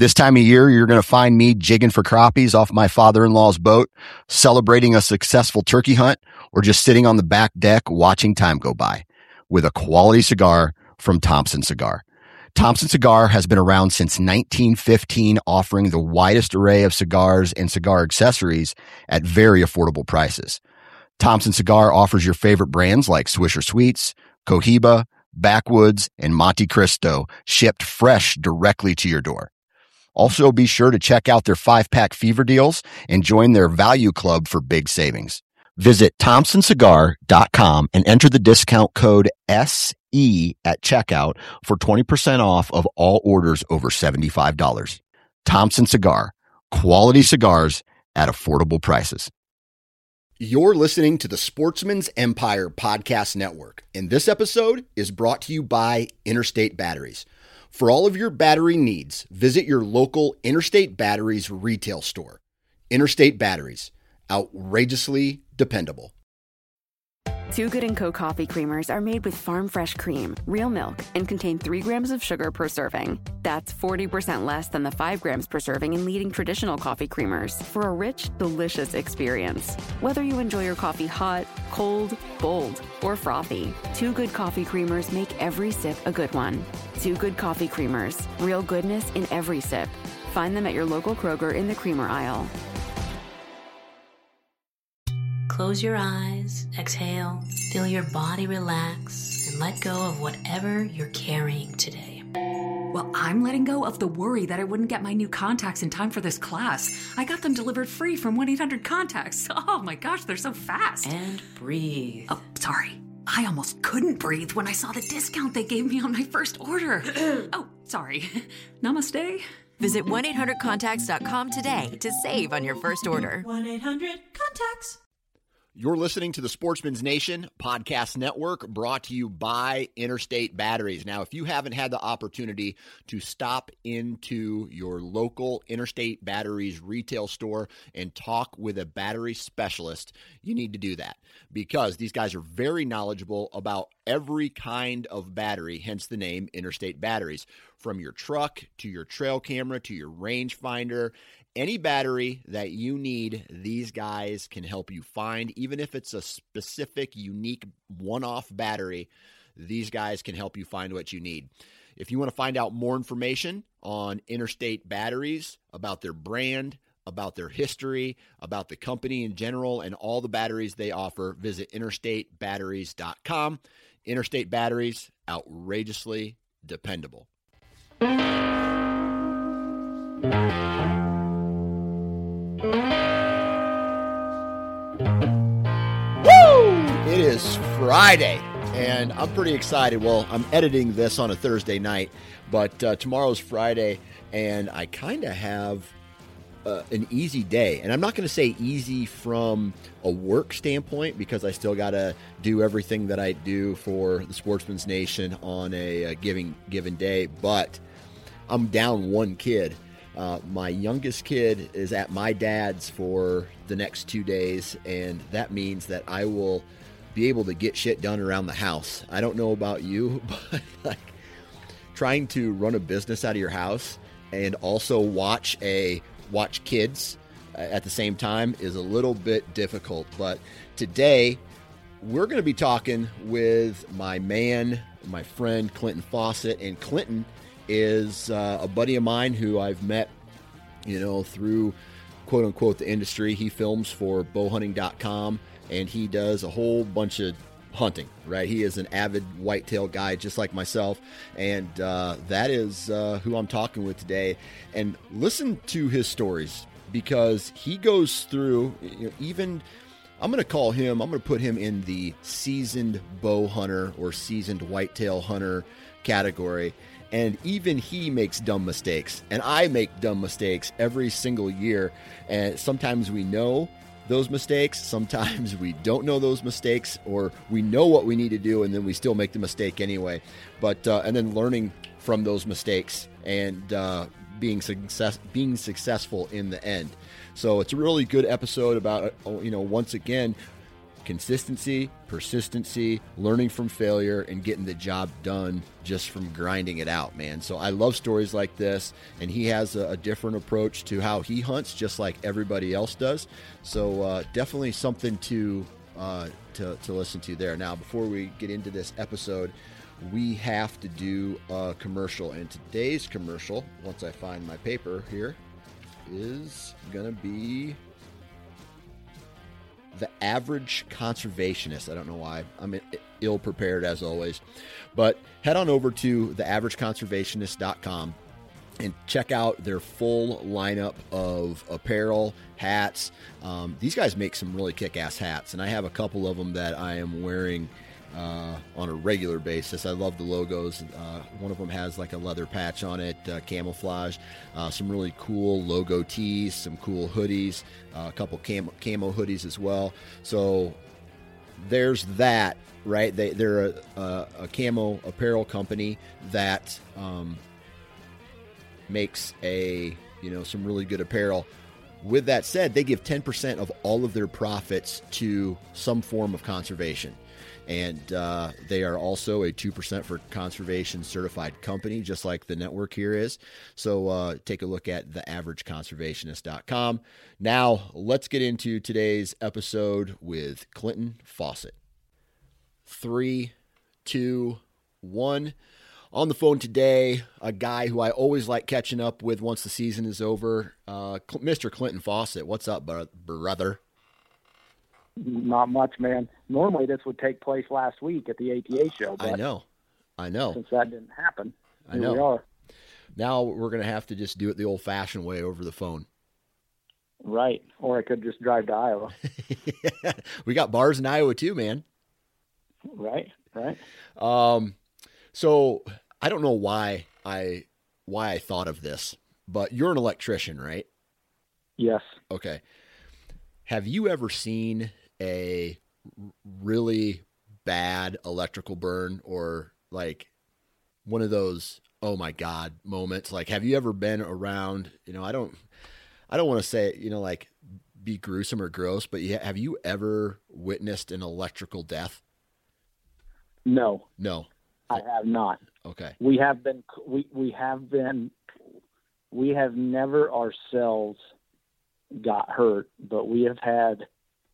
This time of year, you're going to find me jigging for crappies off my father-in-law's boat, celebrating a successful turkey hunt, or just sitting on the back deck watching time go by with a quality cigar from Thompson Cigar. Thompson Cigar has been around since 1915, offering the widest array of cigars and cigar accessories at very affordable prices. Thompson Cigar offers your favorite brands like Swisher Sweets, Cohiba, Backwoods, and Monte Cristo, shipped fresh directly to your door. Also, be sure to check out their 5-pack fever deals and join their value club for big savings. Visit thompsoncigar.com and enter the discount code SE at checkout for 20% off of all orders over $75. Thompson Cigar, quality cigars at affordable prices. You're listening to the Sportsman's Empire Podcast Network, and this episode is brought to you by Interstate Batteries. For all of your battery needs, visit your local Interstate Batteries retail store. Interstate Batteries, outrageously dependable. Too Good & Co. coffee creamers are made with farm fresh cream, real milk, and contain 3 grams of sugar per serving. That's 40% less than the 5 grams per serving in leading traditional coffee creamers for a rich, delicious experience. Whether you enjoy your coffee hot, cold, bold, or frothy, Too Good coffee creamers make every sip a good one. Too Good coffee creamers, real goodness in every sip. Find them at your local Kroger in the creamer aisle. Close your eyes, exhale, feel your body relax, and let go of whatever you're carrying today. Well, I'm letting go of the worry that I wouldn't get my new contacts in time for this class. I got them delivered free from 1-800-CONTACTS. Oh my gosh, they're so fast. And breathe. Oh, sorry. I almost couldn't breathe when I saw the discount they gave me on my first order. Oh, sorry. Namaste. Visit 1-800-CONTACTS.com today to save on your first order. 1-800-CONTACTS. You're listening to the Sportsman's Nation Podcast Network, brought to you by Interstate Batteries. Now, if you haven't had the opportunity to stop into your local Interstate Batteries retail store and talk with a battery specialist, you need to do that, because these guys are very knowledgeable about every kind of battery, hence the name Interstate Batteries. From your truck to your trail camera to your rangefinder, any battery that you need, these guys can help you find. Even if it's a specific, unique, one-off battery, these guys can help you find what you need. If you want to find out more information on Interstate Batteries, about their brand, about their history, about the company in general, and all the batteries they offer, visit interstatebatteries.com. Interstate Batteries, outrageously dependable. It is Friday, and I'm pretty excited. Well, I'm editing this on a Thursday night, but tomorrow's Friday, and I kind of have an easy day. And I'm not going to say easy from a work standpoint, because I still got to do everything that I do for the Sportsman's Nation on a given day, but I'm down one kid. My youngest kid is at my dad's for the next 2 days, and that means that I will be able to get shit done around the house. I don't know about you, but like trying to run a business out of your house and also watch kids at the same time is a little bit difficult. But today we're going to be talking with my friend Clinton Fawcett, and Clinton is a buddy of mine who I've met, through quote unquote the industry. He films for bowhunting.com, and he does a whole bunch of hunting, right? He is an avid whitetail guy just like myself, and that is who I'm talking with today. And listen to his stories, because he goes through, I'm going to put him in the seasoned bow hunter or seasoned whitetail hunter category. And even he makes dumb mistakes, and I make dumb mistakes every single year. And sometimes we know those mistakes, sometimes we don't know those mistakes, or we know what we need to do and then we still make the mistake anyway. But and then learning from those mistakes and being successful in the end. So it's a really good episode about once again consistency, persistency, learning from failure, and getting the job done just from grinding it out, man. So I love stories like this, and he has a different approach to how he hunts, just like everybody else does. So definitely something to listen to there. Now, before we get into this episode, we have to do a commercial, and today's commercial, once I find my paper here, is gonna be The Average Conservationist. I don't know why. I'm ill prepared as always, but head on over to theaverageconservationist.com and check out their full lineup of apparel, hats. These guys make some really kick-ass hats, and I have a couple of them that I am wearing on a regular basis. I love the logos. One of them has like a leather patch on it, camouflage, some really cool logo tees, some cool hoodies, a couple camo hoodies as well. So there's that, right? They're a camo apparel company that makes some really good apparel. With that said, they give 10% of all of their profits to some form of conservation. And they are also a 2% for conservation certified company, just like the network here is. So take a look at theaverageconservationist.com. Now, let's get into today's episode with Clinton Fawcett. 3, 2, 1. On the phone today, a guy who I always like catching up with once the season is over, Mr. Clinton Fawcett. What's up, brother? Not much, man. Normally this would take place last week at the ATA show. But I know. Since that didn't happen, I know. Here we are. Now we're going to have to just do it the old-fashioned way over the phone. Right. Or I could just drive to Iowa. We got bars in Iowa too, man. Right. So I don't know why I thought of this, but you're an electrician, right? Yes. Okay. Have you ever seen a really bad electrical burn, or like one of those, oh my God moments? Like, have you ever been around, I don't want to say, like be gruesome or gross, but have you ever witnessed an electrical death? No. I have not. Okay. We have never ourselves got hurt, but we have had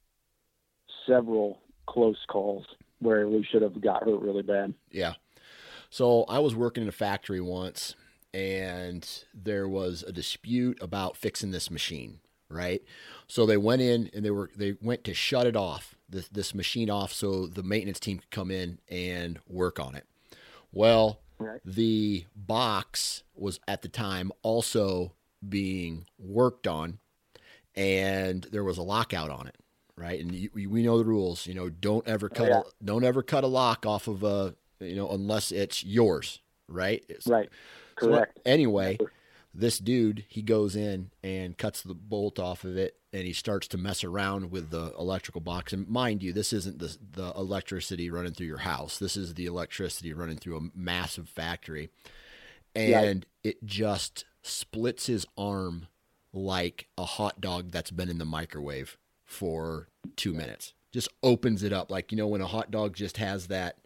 several close calls where we should have got hurt really bad. Yeah. So I was working in a factory once, and there was a dispute about fixing this machine, right? So they went in and they went to shut it off, this machine off, so the maintenance team could come in and work on it. Well, right. The box was at the time also being worked on, and there was a lockout on it, right? And we know the rules. Don't ever cut a lock off of a, unless it's yours, right? Right. Correct. So anyway, this dude, he goes in and cuts the bolt off of it, and he starts to mess around with the electrical box. And mind you, this isn't the electricity running through your house. This is the electricity running through a massive factory. And It just splits his arm like a hot dog that's been in the microwave for 2 minutes. Just opens it up. Like, when a hot dog just has that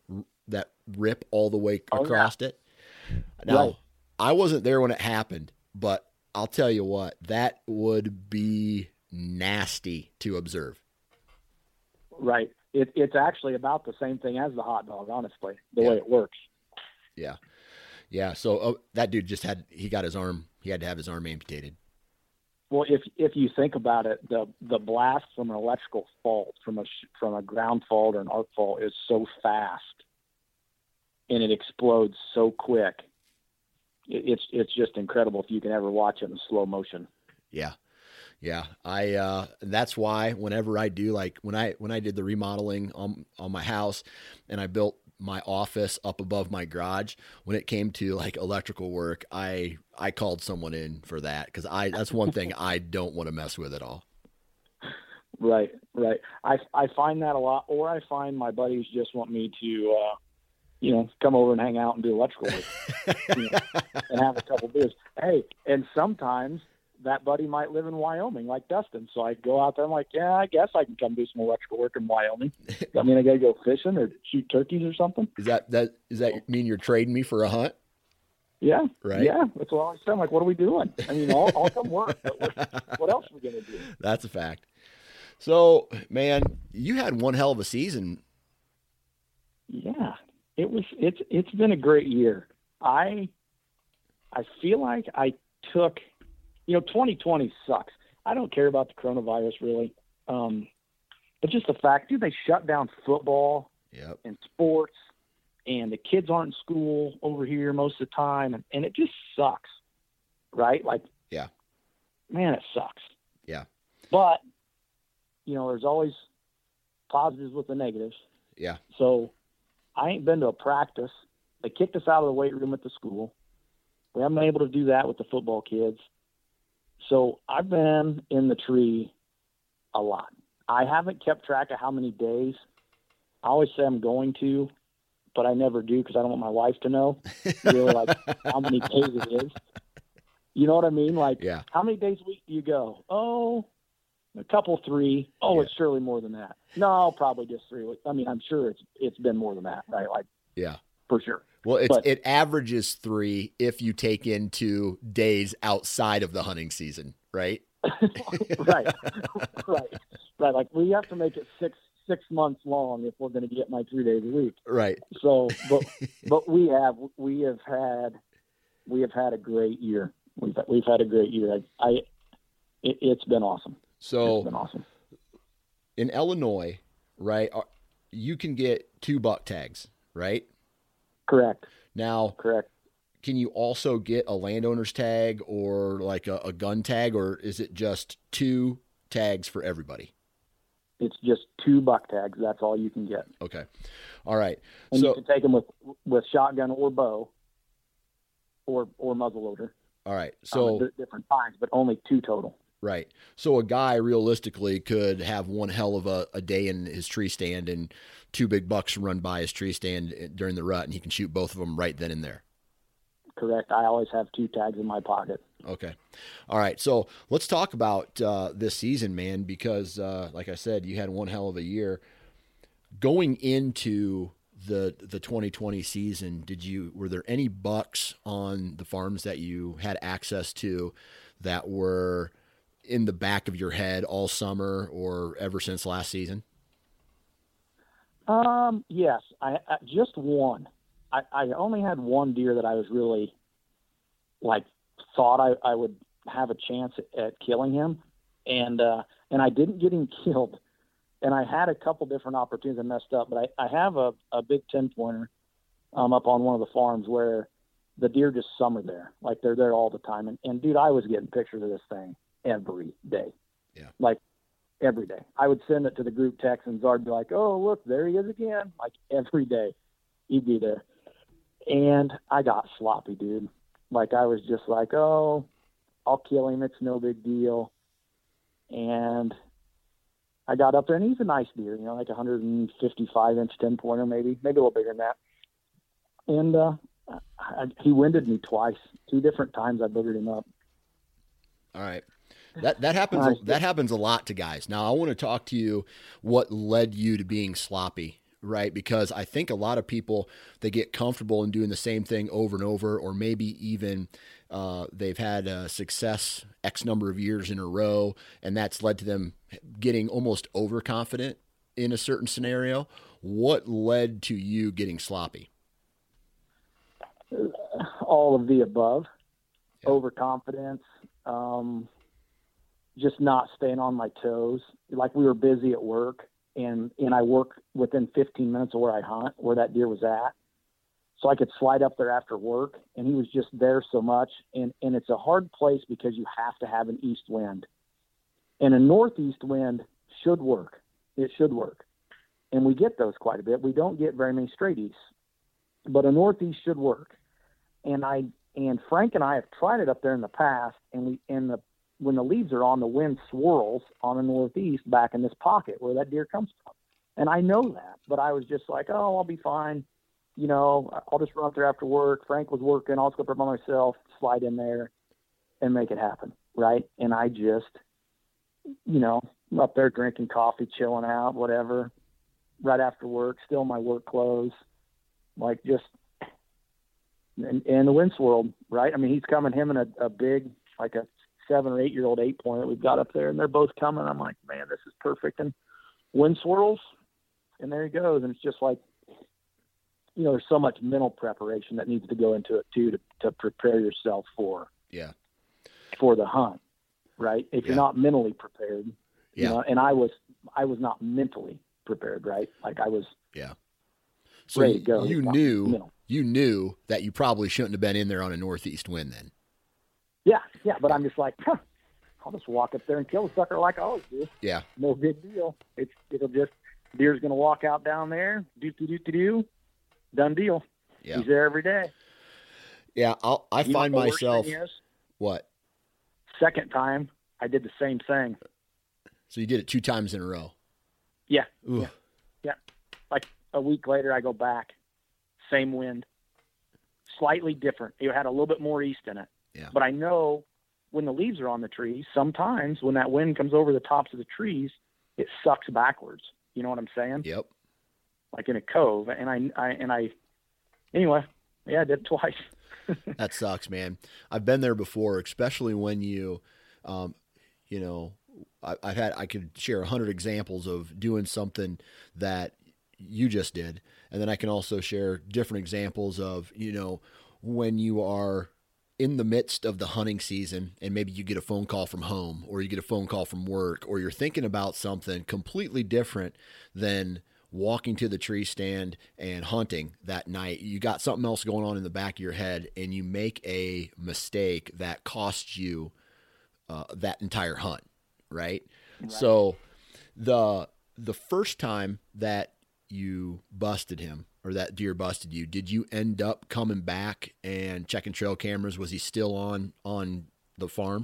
rip all the way across it. Now, I wasn't there when it happened, but I'll tell you what, that would be nasty to observe. Right. It's actually about the same thing as the hot dog, honestly, the way it works. Yeah. Yeah. So that dude he got his arm, he had to have his arm amputated. Well, if you think about it, the blast from an electrical fault, from a ground fault or an arc fault, is so fast, and it explodes so quick. It's just incredible if you can ever watch it in slow motion. Yeah. That's why whenever I do, like when I did the remodeling on my house, and I built my office up above my garage, when it came to like electrical work, I called someone in for that, because that's one thing I don't want to mess with at all. Right. I find that a lot, or I find my buddies just want me to, come over and hang out and do electrical work, and have a couple beers. Hey, and sometimes that buddy might live in Wyoming like Dustin. So I go out there. I'm like, yeah, I guess I can come do some electrical work in Wyoming. I mean, I got to go fishing or shoot turkeys or something. Does that mean you're trading me for a hunt? Yeah. Right. Yeah. That's what I was saying. Like, what are we doing? I mean, I'll come work, but what else are we going to do? That's a fact. So, man, you had one hell of a season. Yeah, it's been a great year. I feel like I took, 2020 sucks. I don't care about the coronavirus really. But just the fact, dude, they shut down football and sports, and the kids aren't in school over here most of the time. And it just sucks, right? Like, yeah, man, it sucks. Yeah. But, there's always positives with the negatives. Yeah. So I ain't been to a practice. They kicked us out of the weight room at the school. We haven't been able to do that with the football kids. So I've been in the tree a lot. I haven't kept track of how many days. I always say I'm going to, but I never do because I don't want my wife to know really like how many days it is. You know what I mean? Like, how many days a week do you go? Oh, a couple, 3. Oh, it's surely more than that. No, probably just 3. I mean, I'm sure it's been more than that, right? Like, for sure. Well, it averages 3 if you take into days outside of the hunting season, right? Right. Like we have to make it six months long if we're going to get my 3 days a week. Right. So, but we have had a great year. We've had a great year. It's been awesome. So it's been awesome. In Illinois, right, you can get 2 buck tags, right? Correct. Now, correct. Can you also get a landowner's tag or like a gun tag, or is it just 2 tags for everybody? It's just 2 buck tags. That's all you can get. Okay. All right. And you can take them with shotgun or bow or muzzleloader. All right. So different times, but only 2 total. Right. So a guy realistically could have one hell of a day in his tree stand and 2 big bucks run by his tree stand during the rut, and he can shoot both of them right then and there. Correct. I always have 2 tags in my pocket. Okay. All right. So let's talk about this season, man, because like I said, you had one hell of a year. Going into the 2020 season, were there any bucks on the farms that you had access to that were in the back of your head all summer or ever since last season? Yes, I just one. I only had one deer that I was really thought I would have a chance at killing him, and I didn't get him killed. And I had a couple different opportunities. I messed up, but I have a big 10-pointer up on one of the farms where the deer just summer there, like they're there all the time. And dude, I was getting pictures of this thing every day. Yeah. Like every day. I would send it to the group text and Zard would be like, oh, look, there he is again. Like every day he'd be there. And I got sloppy, dude. Like I was just like, oh, I'll kill him. It's no big deal. And I got up there, and he's a nice deer, like 155-inch 10-pointer, maybe a little bigger than that. And he winded me twice. 2 different times I boogered him up. All right. That happens. That happens a lot to guys. Now I want to talk to you. What led you to being sloppy, right? Because I think a lot of people, they get comfortable in doing the same thing over and over, or maybe even they've had success X number of years in a row, and that's led to them getting almost overconfident in a certain scenario. What led to you getting sloppy? All of the above. Yeah. Overconfidence. Just not staying on my toes. Like we were busy at work, and I work within 15 minutes of where I hunt, where that deer was at. So I could slide up there after work, and he was just there so much. And it's a hard place because you have to have an east wind. And a northeast wind should work. It should work. And we get those quite a bit. We don't get very many straight easts. But a northeast should work. And Frank and I have tried it up there in the past, and when the leaves are on, the wind swirls on the northeast back in this pocket where that deer comes from. And I know that, but I was just like, oh, I'll be fine. I'll just run up there after work. Frank was working. I'll just go up there by myself, slide in there, and make it happen. right? And I just, I'm up there drinking coffee, chilling out, whatever, right after work, still in my work clothes, like just in the wind swirled, right? I mean, he's coming, him and a big, like a 7 or 8 year old 8-point that we've got up there, and they're both coming. I'm like, man, this is perfect. And wind swirls, and there he goes. And it's just like, there's so much mental preparation that needs to go into it too, to prepare yourself for the hunt, right? If you're not mentally prepared, and I was not mentally prepared, right? Like I was so ready to go. You knew that you probably shouldn't have been in there on a northeast wind then. Yeah, but I'm just like, I'll just walk up there and kill the sucker like I always do. Yeah. No big deal. It'll just, deer's going to walk out down there, do, done deal. Yeah. He's there every day. Yeah, I find myself, what? Second time, I did the same thing. So you did it 2 times in a row? Yeah. Ooh. Yeah. Like a week later, I go back. Same wind. Slightly different. It had a little bit more east in it. Yeah. But I know when the leaves are on the trees, sometimes when that wind comes over the tops of the trees, it sucks backwards. You know what I'm saying? Yep. Like in a cove. And I anyway, I did it twice. That sucks, man. I've been there before, especially when I could share 100 examples of doing something that you just did. And then I can also share different examples of, when you are in the midst of the hunting season and maybe you get a phone call from home or you get a phone call from work, or you're thinking about something completely different than walking to the tree stand and hunting that night. You got something else going on in the back of your head and you make a mistake that costs you that entire hunt. Right? So the first time that you busted him, or that deer busted you, did you end up coming back and checking trail cameras? Was he still on the farm?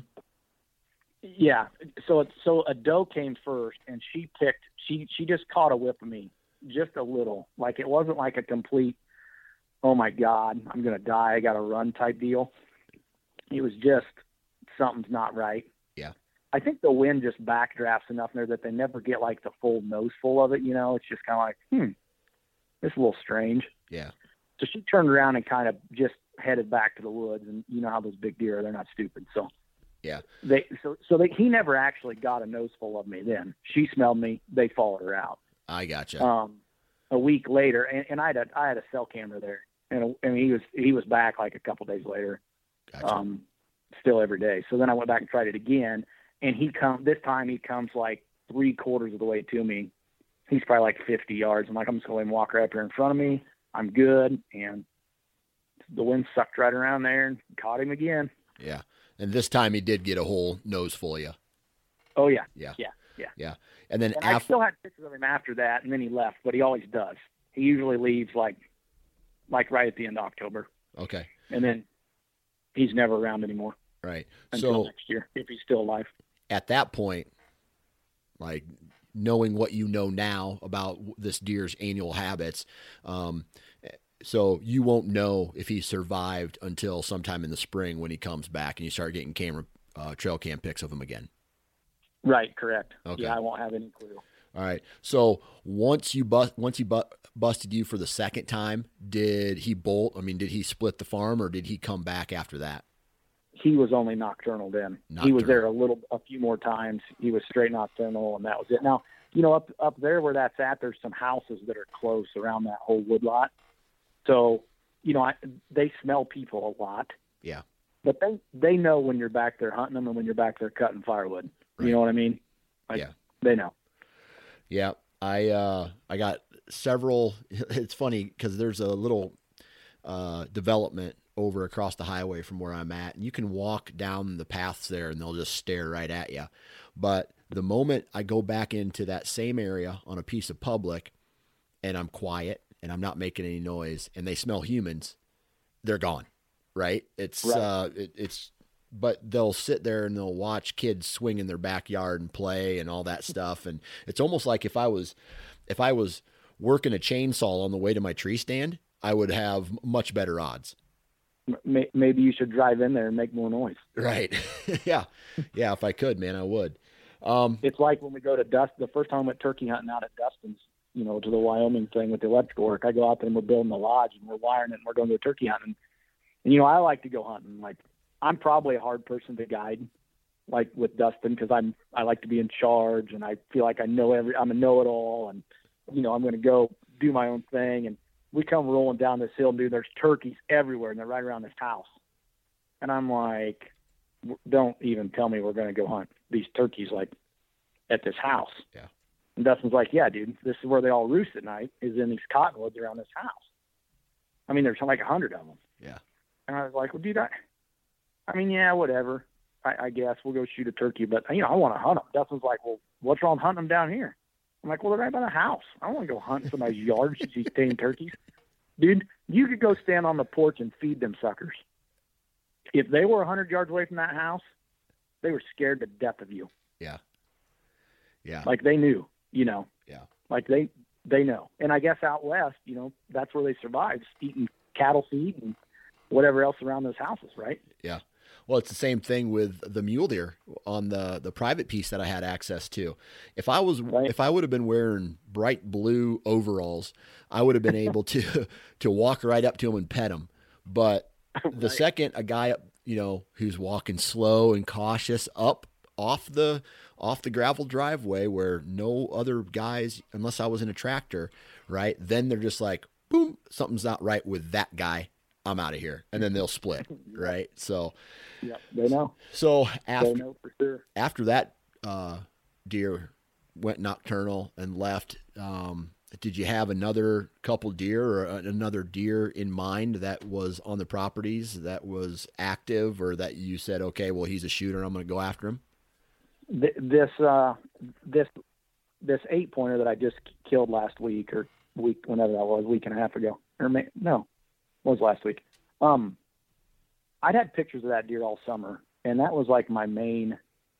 Yeah. So a doe came first, and she just caught a whip of me, just a little. Like it wasn't like a complete, oh my God, I'm gonna die, I gotta run type deal. It was just something's not right. Yeah. I think the wind just backdrafts enough in there that they never get like the full nose full of it. It's just kind of like, this is a little strange. Yeah. So she turned around and kind of just headed back to the woods, and you know how those big deer are, they're not stupid. So yeah, he never actually got a nose full of me then. She smelled me, they followed her out. I gotcha. A week later, and I had a cell camera there, and he was back like a couple days later. Gotcha. Still every day. So then I went back and tried it again, and this time he comes like 3/4 of the way to me. He's probably like 50 yards. I'm like, I'm just going to walk right up here in front of me. I'm good. And the wind sucked right around there and caught him again. Yeah. And this time he did get a whole nose full of you. Oh yeah. Yeah. Yeah. And then I still had pictures of him after that, and then he left, but he always does. He usually leaves like right at the end of October. Okay. And then he's never around anymore. Right. Until next year, if he's still alive. At that point, like knowing what you know now about this deer's annual habits, so you won't know if he survived until sometime in the spring when he comes back and you start getting trail cam pics of him again. Right. Correct. Okay. Yeah, I won't have any clue. All right. So once he busted you for the second time, did he bolt? I mean, did he split the farm, or did he come back after that? He was only nocturnal then. He was there a few more times. He was straight nocturnal, and that was it. Now, up there where that's at, there's some houses that are close around that whole woodlot. So, they smell people a lot. Yeah. But they know when you're back there hunting them and when you're back there cutting firewood. Right. You know what I mean? Yeah. They know. Yeah. I got several. It's funny because there's a little development over across the highway from where I'm at, and you can walk down the paths there and they'll just stare right at you. But the moment I go back into that same area on a piece of public and I'm quiet and I'm not making any noise and they smell humans, they're gone. Right. But they'll sit there and they'll watch kids swing in their backyard and play and all that stuff. And it's almost like if I was working a chainsaw on the way to my tree stand, I would have much better odds. maybe you should drive in there and make more noise. Right. Yeah. Yeah. If I could, man, I would. It's like when we go to the first time I went turkey hunting out at Dustin's, to the Wyoming thing with the electrical work. I go out there and we're building the lodge and we're wiring it and we're going to go turkey hunting. And, I like to go hunting. Like, I'm probably a hard person to guide, like with Dustin, because I like to be in charge and I feel like I'm a know-it-all, and, I'm going to go do my own thing. And we come rolling down this hill, dude, there's turkeys everywhere and they're right around this house. And I'm like, don't even tell me we're going to go hunt these turkeys like at this house. Yeah. And Dustin's like, yeah, dude, this is where they all roost at night, is in these cottonwoods around this house. I mean, there's like 100 of them. Yeah. And I was like, well, dude, yeah, whatever. I guess we'll go shoot a turkey, but I want to hunt them. Dustin's like, well, what's wrong with hunting them down here? I'm like, well, they're right by the house. I don't want to go hunt in somebody's yard to see tame turkeys. Dude, you could go stand on the porch and feed them suckers. If they were 100 yards away from that house, they were scared to death of you. Yeah. Yeah. Like they knew, Yeah. Like they know. And I guess out west, that's where they survive, just eating cattle feed and whatever else around those houses, right? Yeah. Well, it's the same thing with the mule deer on the private piece that I had access to. If I would have been wearing bright blue overalls, I would have been able to walk right up to them and pet them. But the second a guy, who's walking slow and cautious up off the gravel driveway where no other guys, unless I was in a tractor, right? Then they're just like, boom, something's not right with that guy. I'm out of here. And then they'll split. Right. So, yeah, they know. So they know for sure. After that, deer went nocturnal and left. Did you have another couple deer or another deer in mind that was on the properties that was active, or that you said, okay, well, he's a shooter, I'm going to go after him? This 8-pointer that I just killed last week, or whenever that was, a week and a half ago, was last week. I'd had pictures of that deer all summer, and that was like my main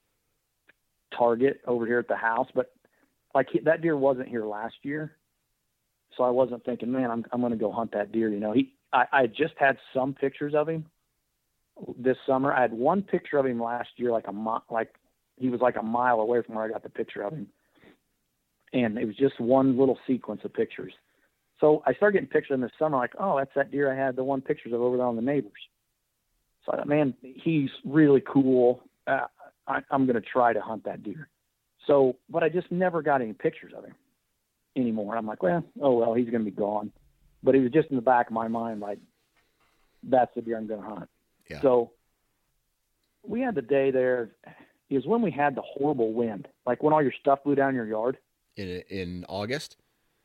target over here at the house. But like that deer wasn't here last year, so I wasn't thinking, man, I'm going to go hunt that deer. I just had some pictures of him this summer. I had one picture of him last year, he was like a mile away from where I got the picture of him, and it was just one little sequence of pictures. So I started getting pictures in this summer, like, oh, that's that deer I had the one pictures of over there on the neighbors. So I thought, man, he's really cool. I'm going to try to hunt that deer. So, but I just never got any pictures of him anymore. I'm like, well, he's going to be gone. But it was just in the back of my mind, like, that's the deer I'm going to hunt. Yeah. So we had the day there. It was when we had the horrible wind, like when all your stuff blew down your yard. In August?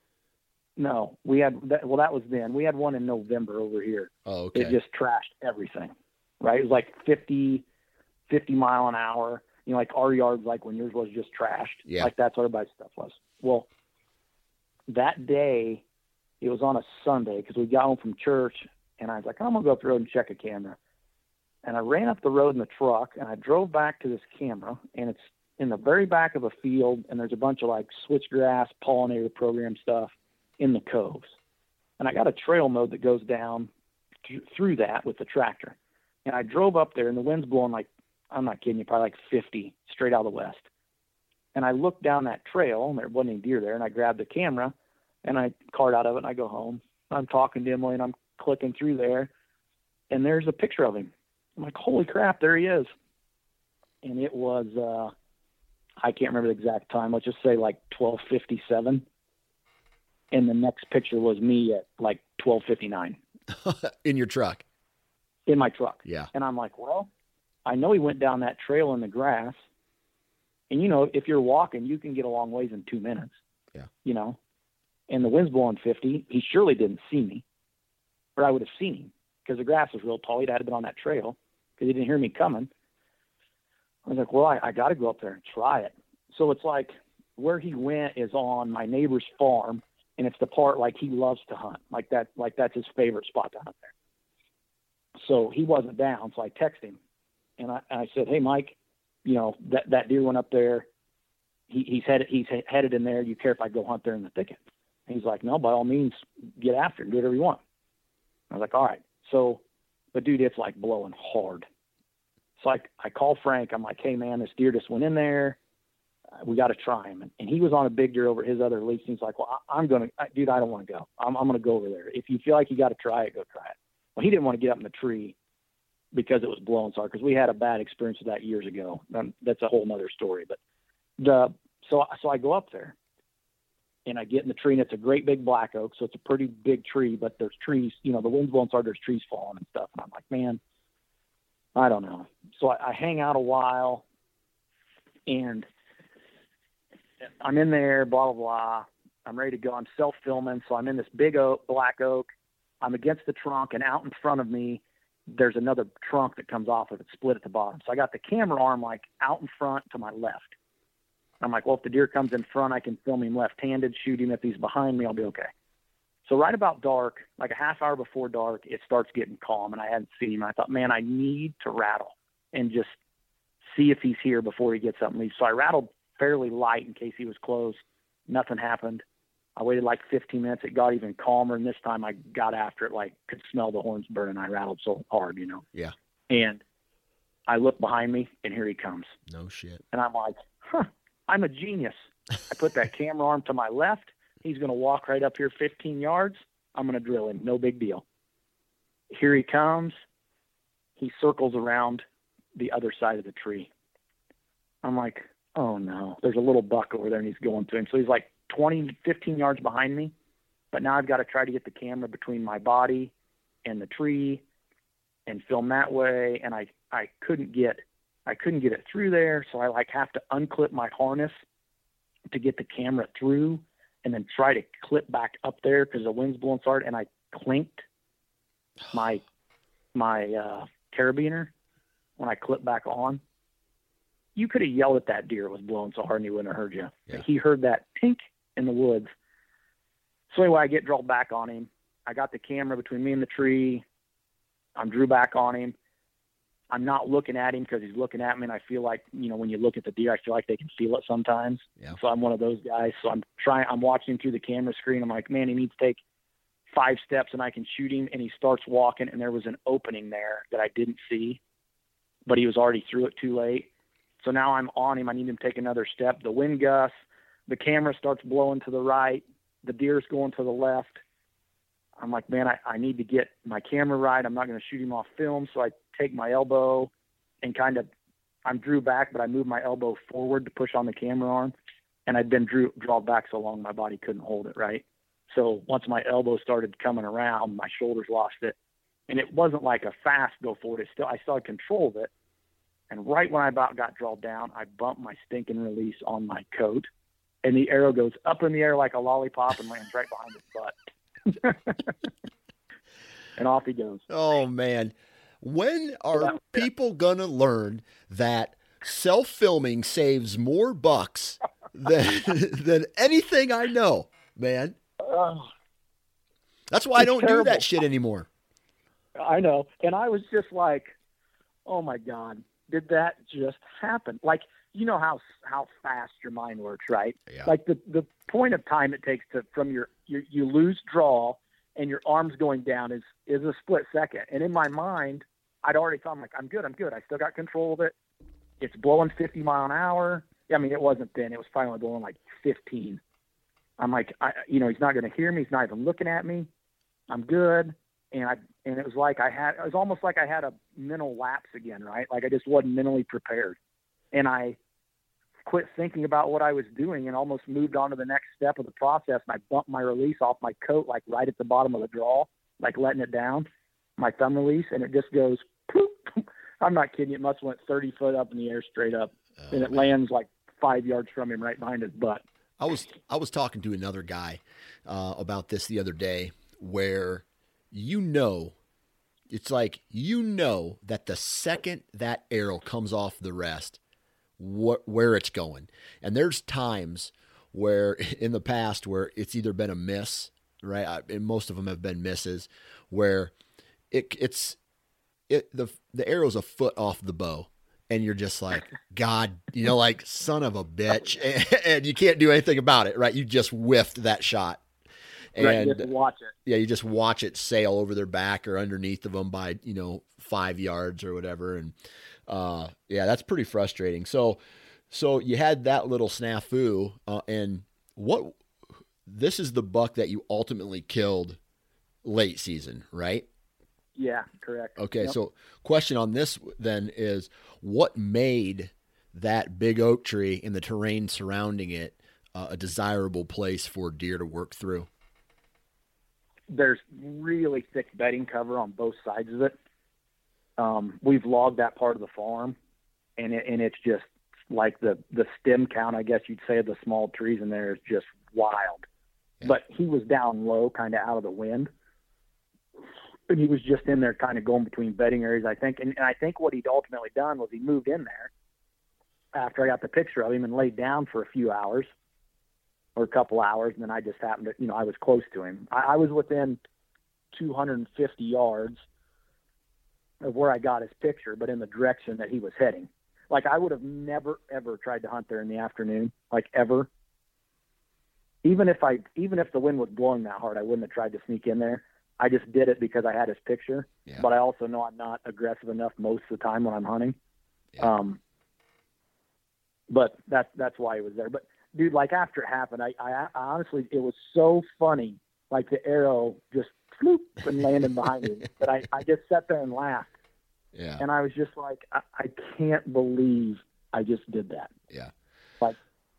No, we had that. Well, that was then. We had one in November over here. Oh, okay. It just trashed everything, right? It was like 50 mile an hour. Like our yards, like when yours was just trashed. Yeah. Like that's what everybody's stuff was. Well, that day, it was on a Sunday because we got home from church, and I was like, I'm going to go up the road and check a camera. And I ran up the road in the truck, and I drove back to this camera, and it's in the very back of a field, and there's a bunch of like switchgrass, pollinator program stuff in the coves. And I got a trail mode that goes down through that with the tractor. And I drove up there, and the wind's blowing like, I'm not kidding you, probably like 50 straight out of the west. And I looked down that trail, and there wasn't any deer there, and I grabbed the camera, and I cart out of it, and I go home. I'm talking to Emily, and I'm clicking through there, and there's a picture of him. I'm like, holy crap, there he is. And it was, I can't remember the exact time. Let's just say like 12:57. And the next picture was me at like 12:59. In your truck? In my truck. Yeah. And I'm like, well, I know he went down that trail in the grass. And, if you're walking, you can get a long ways in 2 minutes. Yeah. And the wind's blowing 50. He surely didn't see me, or I would have seen him because the grass was real tall. He'd had to been on that trail because he didn't hear me coming. I was like, well, I got to go up there and try it. So it's like where he went is on my neighbor's farm, and it's the part like he loves to hunt, like that's his favorite spot to hunt there. So he wasn't down, so I texted him, and I said, hey, Mike, that deer went up there. He's headed in there. You care if I go hunt there in the thicket? And he's like, no, by all means, get after him, do whatever you want. I was like, all right. So but dude, it's like blowing hard. So I call Frank. I'm like, hey man, this deer just went in there. We got to try him. And he was on a big deer over his other lease. He's like, well, dude, I don't want to go. I'm going to go over there. If you feel like you got to try it, go try it. Well, he didn't want to get up in the tree because it was blowing so hard, because we had a bad experience with that years ago. That's a whole nother story. But so I go up there and I get in the tree, and it's a great big black oak. So it's a pretty big tree, but there's trees, the wind's blowing so hard, there's trees falling and stuff. And I'm like, man, I don't know. So I hang out a while, and I'm in there, blah, blah, blah. I'm ready to go. I'm self-filming. So I'm in this big black oak. I'm against the trunk, and out in front of me, there's another trunk that comes off of it, split at the bottom. So I got the camera arm like out in front to my left. I'm like, well, if the deer comes in front, I can film him left-handed, shoot him. If he's behind me, I'll be okay. So right about dark, like a half hour before dark, it starts getting calm, and I hadn't seen him. I thought, man, I need to rattle and just see if he's here before he gets up and leaves. So I rattled fairly light in case he was close. Nothing happened. I waited like 15 minutes. It got even calmer, and this time I got after it, like could smell the horns burning. I rattled so hard, Yeah. And I look behind me, and here he comes. No shit. And I'm like, I'm a genius. I put that camera arm to my left. He's going to walk right up here 15 yards. I'm going to drill him. No big deal. Here he comes. He circles around the other side of the tree. I'm like, oh no, there's a little buck over there, and he's going to him. So he's like 15 yards behind me, but now I've got to try to get the camera between my body and the tree and film that way. And I couldn't get it through there. So I like have to unclip my harness to get the camera through, and then try to clip back up there because the wind's blowing so hard. And I clinked my carabiner when I clipped back on. You could have yelled at that deer. It was blowing so hard and he wouldn't have heard you. Yeah. He heard that tink in the woods. So anyway, I get drawn back on him. I got the camera between me and the tree. I'm drew back on him. I'm not looking at him because he's looking at me, and I feel like, when you look at the deer, I feel like they can feel it sometimes. Yeah. So I'm one of those guys. So I'm watching him through the camera screen. I'm like, man, he needs to take 5 steps and I can shoot him. And he starts walking, and there was an opening there that I didn't see, but he was already through it too late. So now I'm on him. I need him to take another step. The wind gusts, the camera starts blowing to the right. The deer's going to the left. I'm like, man, I need to get my camera right. I'm not going to shoot him off film. So I take my elbow and I'm drew back, but I moved my elbow forward to push on the camera arm. And I'd been drawn back so long my body couldn't hold it, right? So once my elbow started coming around, my shoulders lost it. And it wasn't like a fast go forward. I still had control of it. And right when I about got drawn down, I bumped my stinking release on my coat. And the arrow goes up in the air like a lollipop and lands right behind his butt. And off he goes. Oh man. When are people gonna learn that self-filming saves more bucks than anything I know, man? That's why I don't do that shit anymore. I know. And I was just like, oh my God, did that just happen? Like, how fast your mind works, right? Yeah. Like the point of time it takes from you lose draw and your arms going down is a split second. And in my mind, I'd already thought, I'm good. I still got control of it. It's blowing 50 mile an hour. I mean, it wasn't then. It was finally blowing like 15. I'm like, he's not going to hear me. He's not even looking at me. I'm good. And it was like it was almost like I had a mental lapse again, right? Like I just wasn't mentally prepared. And I quit thinking about what I was doing and almost moved on to the next step of the process. And I bumped my release off my coat, like right at the bottom of the draw, like letting it down, my thumb release. And it just goes, poop. I'm not kidding you. It must have went 30 foot up in the air straight up. And it lands like 5 yards from him right behind his butt. I was talking to another guy about this the other day where it's like that the second that arrow comes off the rest, where it's going. And there's times where in the past where it's either been a miss, right? And most of them have been misses, where the arrow's a foot off the bow. And you're just like, God, like son of a bitch. And you can't do anything about it, right? You just whiffed that shot. And just watch it. Yeah, you just watch it sail over their back or underneath of them by 5 yards or whatever, and yeah, that's pretty frustrating. So you had that little snafu, and this is the buck that you ultimately killed late season, right? Yeah, correct. Okay, Yep. So question on this then is, what made that big oak tree and the terrain surrounding it a desirable place for deer to work through? There's really thick bedding cover on both sides of it. We've logged that part of the farm, and it's just like the stem count, I guess you'd say, of the small trees in there is just wild. Yeah. But he was down low, kind of out of the wind. And he was just in there kind of going between bedding areas, I think. And I think what he'd ultimately done was he moved in there after I got the picture of him and laid down for a few hours or a couple hours. And then I just happened to, I was close to him. I was within 250 yards of where I got his picture, but in the direction that he was heading. Like, I would have never, ever tried to hunt there in the afternoon, like ever. Even if the wind was blowing that hard, I wouldn't have tried to sneak in there. I just did it because I had his picture, yeah. But I also know I'm not aggressive enough most of the time when I'm hunting. Yeah. But that's why he was there. But dude, like after it happened, I honestly, it was so funny. Like the arrow just floop and landed behind me, but I just sat there and laughed. Yeah. And I was just like, I can't believe I just did that. Yeah. Like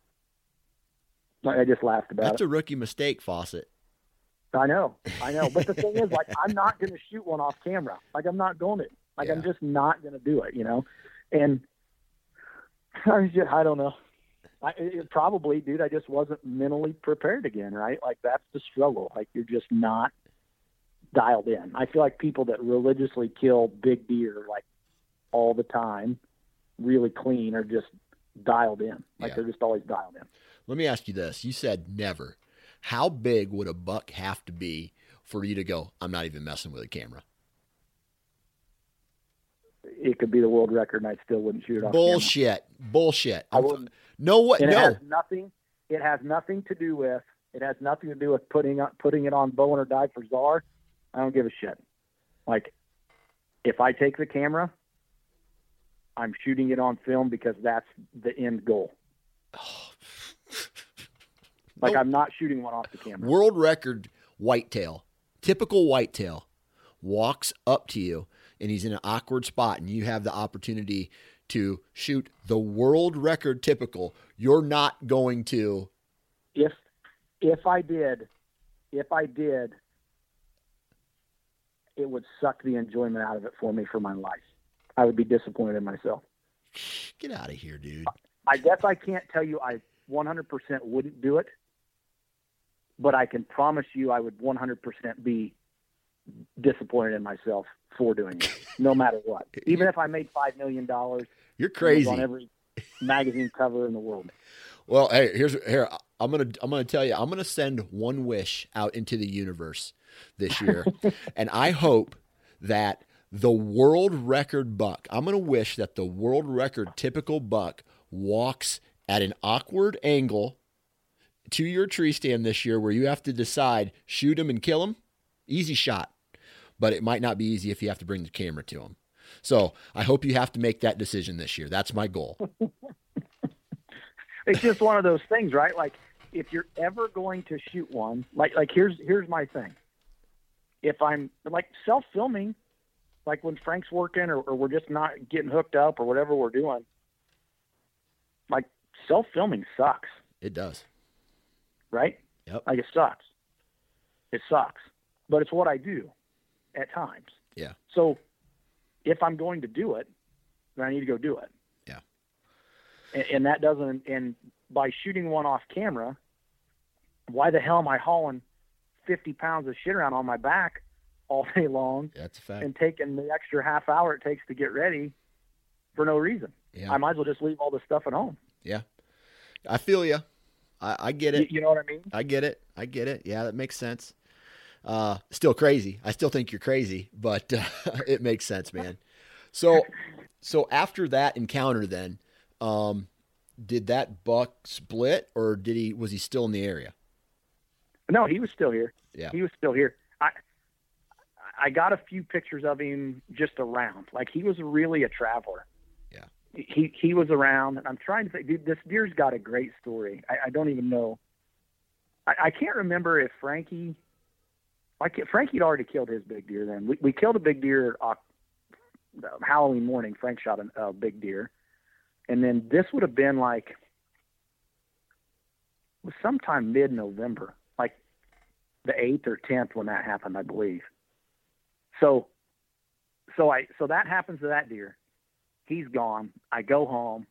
I just laughed about it. That's a rookie mistake, Fawcett. I know. But the thing is, like, I'm not going to shoot one off camera. Like, I'm not going to. Like, yeah. I'm just not going to do it, And I don't know. Probably, dude, I just wasn't mentally prepared again, right? Like, that's the struggle. Like, you're just not dialed in. I feel like people that religiously kill big deer, like, all the time, really clean, are just dialed in. Like, yeah. They're just always dialed in. Let me ask you this. You said never. How big would a buck have to be for you to go, I'm not even messing with a camera? It could be the world record, and I still wouldn't shoot it off Bullshit. camera. Bullshit. I wouldn't. No, what? And no. It has nothing to do with putting it on bow or die for czar. I don't give a shit. Like, if I take the camera, I'm shooting it on film because that's the end goal. Like, I'm not shooting one off the camera. World record whitetail, typical whitetail, walks up to you, and he's in an awkward spot, and you have the opportunity to shoot the world record typical. You're not going to. If I did, it would suck the enjoyment out of it for me for my life. I would be disappointed in myself. Get out of here, dude. I guess I can't tell you I 100% wouldn't do it, but I can promise you I would 100% be disappointed in myself for doing it, no matter what. Even if I made $5 million, you're crazy on every magazine cover in the world. Well, hey, here I'm gonna tell you, I'm gonna send one wish out into the universe this year, and I hope that the world record buck. I'm gonna wish that the world record typical buck walks at an awkward angle to your tree stand this year, where you have to decide shoot him and kill him. Easy shot, but it might not be easy if you have to bring the camera to him. So I hope you have to make that decision this year. That's my goal. It's just one of those things, right? Like, if you're ever going to shoot one, like here's my thing. If I'm like self-filming, like when Frank's working or we're just not getting hooked up or whatever we're doing, like self-filming sucks. It does. Right? Yep. Like, it sucks. It sucks. But it's what I do at times. Yeah. So if I'm going to do it, then I need to go do it. Yeah. And that doesn't, and by shooting one off camera, why the hell am I hauling 50 pounds of shit around on my back all day long? That's a fact. And taking the extra half hour it takes to get ready for no reason. Yeah. I might as well just leave all this stuff at home. Yeah. I feel you. I get it. You know what I mean? I get it. Yeah, that makes sense. Still crazy. I still think you're crazy, but it makes sense, man. So after that encounter then, did that buck split, or was he still in the area? No, he was still here. Yeah. He was still here. I got a few pictures of him just around. Like, he was really a traveler. Yeah. He was around, and I'm trying to think, dude, this deer's got a great story. I don't even know. I can't remember if Frankie'd already killed his big deer then. We killed a big deer Halloween morning. Frank shot a big deer. And then this would have been like, it was sometime mid-November, like the 8th or 10th when that happened, I believe. So that happens to that deer. He's gone. I go home.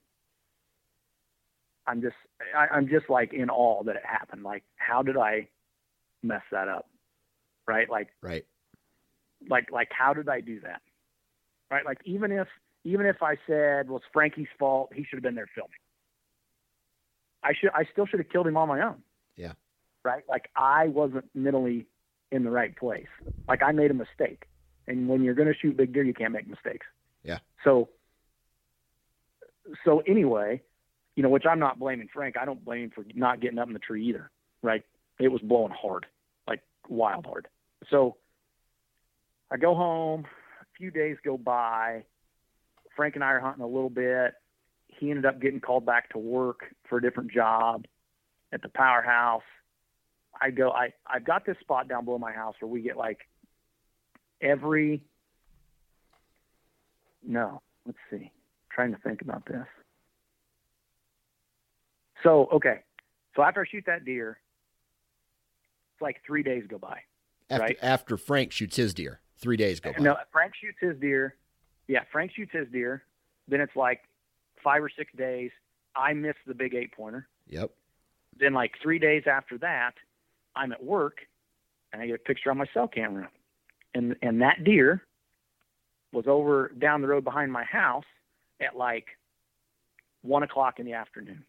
I'm just like in awe that it happened. Like, how did I mess that up? Right? Right. Like how did I do that? Right? Like, even if I said, well, it's Frankie's fault, he should have been there filming. I still should have killed him on my own. Yeah. Right? Like, I wasn't mentally in the right place. Like, I made a mistake. And when you're going to shoot big deer, you can't make mistakes. Yeah. So anyway, which I'm not blaming Frank. I don't blame him for not getting up in the tree either. Right? It was blowing hard, like wild hard. So I go home, a few days go by. Frank and I are hunting a little bit. He ended up getting called back to work for a different job at the powerhouse. I've got this spot down below my house where we get like let's see. I'm trying to think about this. So, okay. So after I shoot that deer, it's like 3 days go by. After Frank shoots his deer, 3 days go by. No, Frank shoots his deer. Yeah, Frank shoots his deer. Then it's like 5 or 6 days. I miss the big 8-pointer. Yep. Then like 3 days after that, I'm at work, and I get a picture on my cell camera. And that deer was over down the road behind my house at like 1 o'clock in the afternoon.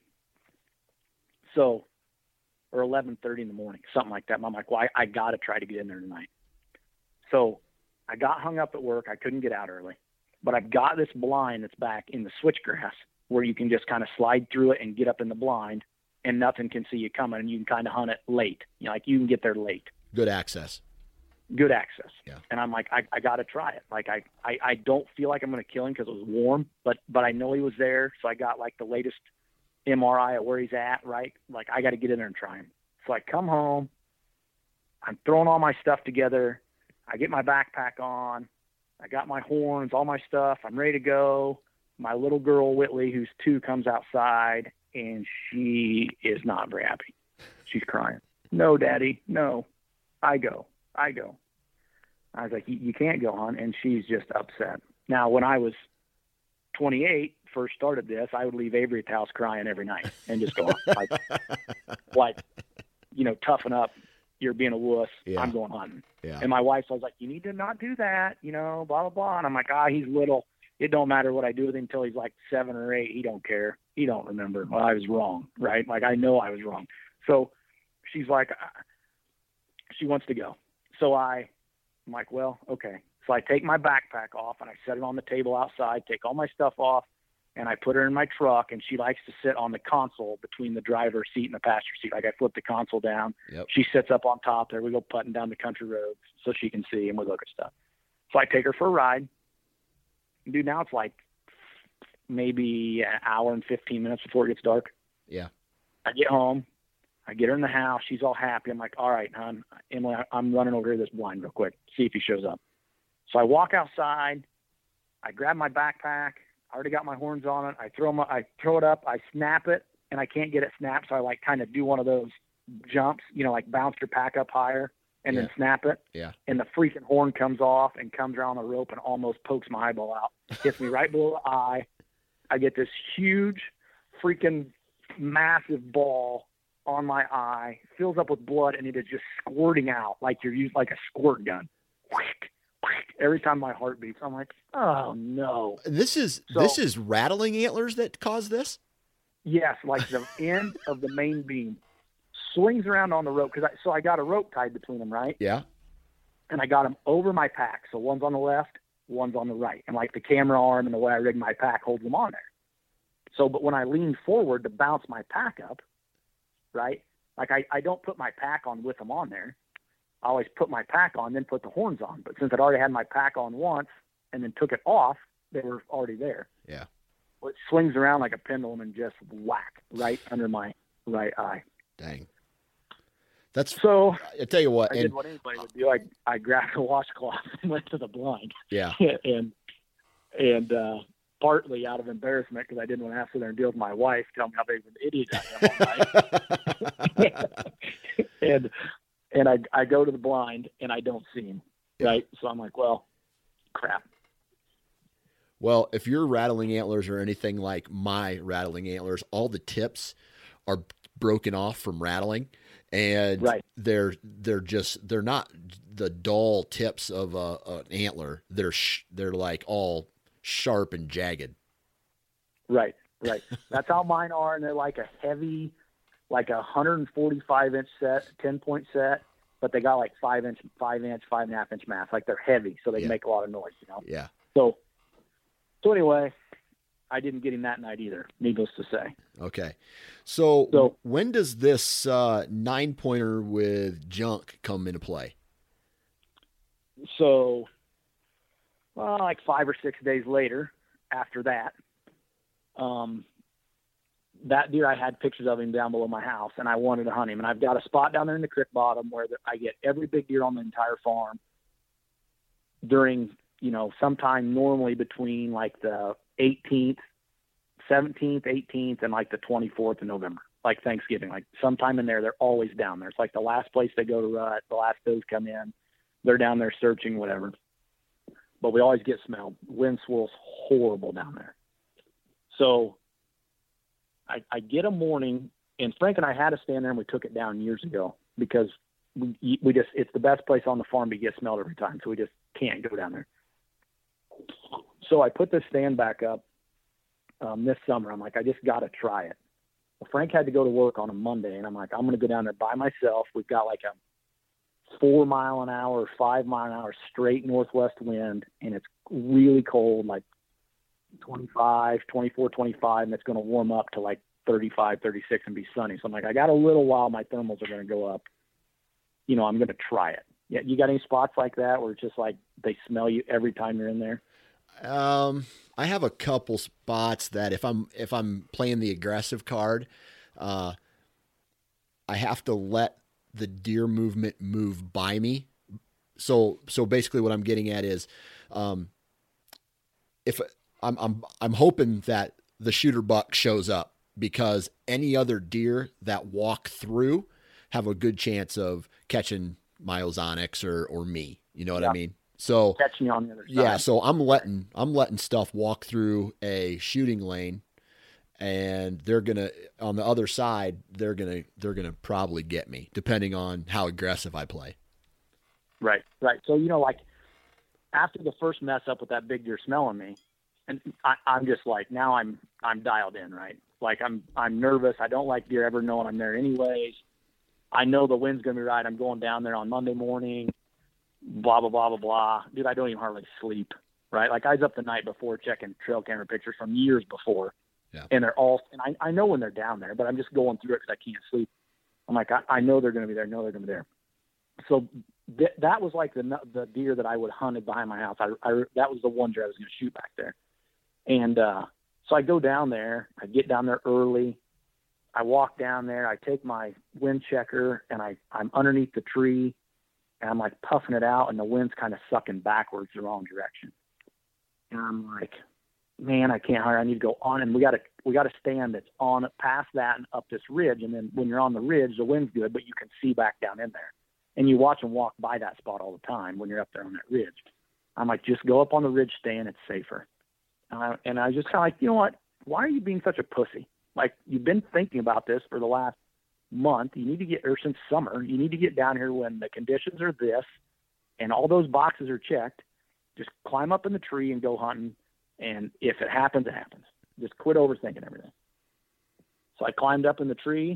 So, or 11:30 in the morning, something like that. And I'm like, well, I got to try to get in there tonight. So I got hung up at work. I couldn't get out early. But I've got this blind that's back in the switchgrass where you can just kind of slide through it and get up in the blind, and nothing can see you coming, and you can kind of hunt it late. Like, you can get there late. Good access. Yeah. And I'm like, I got to try it. Like, I don't feel like I'm going to kill him because it was warm, but I know he was there. So I got like the latest MRI at where he's at, right? Like, I got to get in there and try him. So I come home, I'm throwing all my stuff together. I get my backpack on. I got my horns, all my stuff. I'm ready to go. My little girl, Whitley, who's 2, comes outside, and she is not very happy. She's crying. No, Daddy, no. I go. I was like, you can't go on. And she's just upset. Now, when I was 28, first started this, I would leave Avery at the house crying every night and just go on. like, toughen up. You're being a wuss. Yeah. I'm going hunting. Yeah. And my wife was like, you need to not do that, blah, blah, blah. And I'm like, he's little. It don't matter what I do with him until he's like 7 or 8. He don't care. He don't remember. Well, I was wrong, right? Like, I know I was wrong. So she's like, she wants to go. So I'm like, well, okay. So I take my backpack off and I set it on the table outside, take all my stuff off, and I put her in my truck, and she likes to sit on the console between the driver's seat and the passenger seat. Like, I flip the console down. Yep. She sits up on top there. We go putting down the country roads so she can see, and we look at stuff. So I take her for a ride. Dude, now it's like maybe an hour and 15 minutes before it gets dark. Yeah. I get home. I get her in the house. She's all happy. I'm like, all right, hon, Emily, I'm running over to this blind real quick, see if he shows up. So I walk outside. I grab my backpack. I already got my horns on it. I throw it up. I snap it, and I can't get it snapped. So I like kind of do one of those jumps, like bounce your pack up higher and then snap it. Yeah. And the freaking horn comes off and comes around the rope and almost pokes my eyeball out. Hits me right below the eye. I get this huge freaking massive ball on my eye, fills up with blood, and it is just squirting out like you're using like a squirt gun. Every time my heart beats, I'm like, oh no. This is rattling antlers that cause this? Yes, like the end of the main beam swings around on the rope. So I got a rope tied between them, right? Yeah. And I got them over my pack. So one's on the left, one's on the right. And like the camera arm and the way I rig my pack holds them on there. So, but when I lean forward to bounce my pack up, right, Like I don't put my pack on with them on there. I always put my pack on, then put the horns on. But since I'd already had my pack on once and then took it off, they were already there. Yeah. Well, it swings around like a pendulum and just whack right under my right eye. Dang. That's so. I tell you what. I did what anybody would do. I grabbed a washcloth and went to the blind. Yeah. and partly out of embarrassment because I didn't want to have to sit there and deal with my wife, tell me how big of an idiot I am all night. and I go to the blind and I don't see him. Yeah. Right. So I'm like, well, crap. Well, if your rattling antlers are anything like my rattling antlers, all the tips are broken off from rattling, and right. they're not the dull tips of an antler. They're like all sharp and jagged. Right. That's how mine are, and they're like a heavy, like a 145-inch set, 10-point set, but they got like 5-inch, 5.5-inch mass. Like they're heavy, so they make a lot of noise. Yeah. So anyway, I didn't get him that night either, needless to say. Okay. So when does this 9-pointer with junk come into play? So, well, like 5 or 6 days later after that, that deer, I had pictures of him down below my house, and I wanted to hunt him. And I've got a spot down there in the creek bottom where I get every big deer on the entire farm during – sometime normally between like the 17th, 18th, and like the 24th of November, like Thanksgiving, like sometime in there, they're always down there. It's like the last place they go to rut, the last does come in, they're down there searching, whatever. But we always get smelled. Wind swirls horrible down there. So I get a morning, and Frank and I had to stand there, and we took it down years ago because we just, it's the best place on the farm to get smelled every time. So we just can't go down there. So I put this stand back up this summer. I'm like, I just got to try it. Well, Frank had to go to work on a Monday, and I'm like, I'm going to go down there by myself. We've got like a 4 mile an hour, 5 mile an hour straight northwest wind, and it's really cold, like 24, 25, and it's going to warm up to like 35, 36 and be sunny. So I'm like, I got a little while. My thermals are going to go up. I'm going to try it. Yeah. You got any spots like that where it's just like they smell you every time you're in there? I have a couple spots that if I'm playing the aggressive card, I have to let the deer movement move by me. So basically what I'm getting at is, if I'm hoping that the shooter buck shows up, because any other deer that walk through have a good chance of catching my Ozonics or me. You know what I mean? So catching you on the other side. Yeah. So I'm letting stuff walk through a shooting lane, and they're on the other side, they're gonna probably get me, depending on how aggressive I play. Right. So, like after the first mess up with that big deer smelling me, and I'm just like, now I'm dialed in, right? Like I'm nervous. I don't like deer ever knowing I'm there anyways. I know the wind's going to be right. I'm going down there on Monday morning, blah, blah, blah, blah, blah. Dude, I don't even hardly sleep, right? Like I was up the night before checking trail camera pictures from years before. Yeah. And they're all, and I know when they're down there, but I'm just going through it because I can't sleep. I'm like, I know they're going to be there. I know they're going to be there. So that was like the deer that I would hunted behind my house. That was the one deer I was going to shoot back there. And so I go down there. I get down there early. I walk down there. I take my wind checker, and I'm underneath the tree, and I'm like puffing it out, and the wind's kind of sucking backwards the wrong direction. And I'm like, man, I can't hire. I need to go on, and we got a stand that's on past that and up this ridge. And then when you're on the ridge, the wind's good, but you can see back down in there. And you watch them walk by that spot all the time when you're up there on that ridge. I'm like, just go up on the ridge stand. It's safer. And I just kind of like, you know what? Why are you being such a pussy? Like, you've been thinking about this for the last month. You need to get, or since summer, you need to get down here when the conditions are this and all those boxes are checked. Just climb up in the tree and go hunting. And if it happens, it happens. Just quit overthinking everything. So I climbed up in the tree.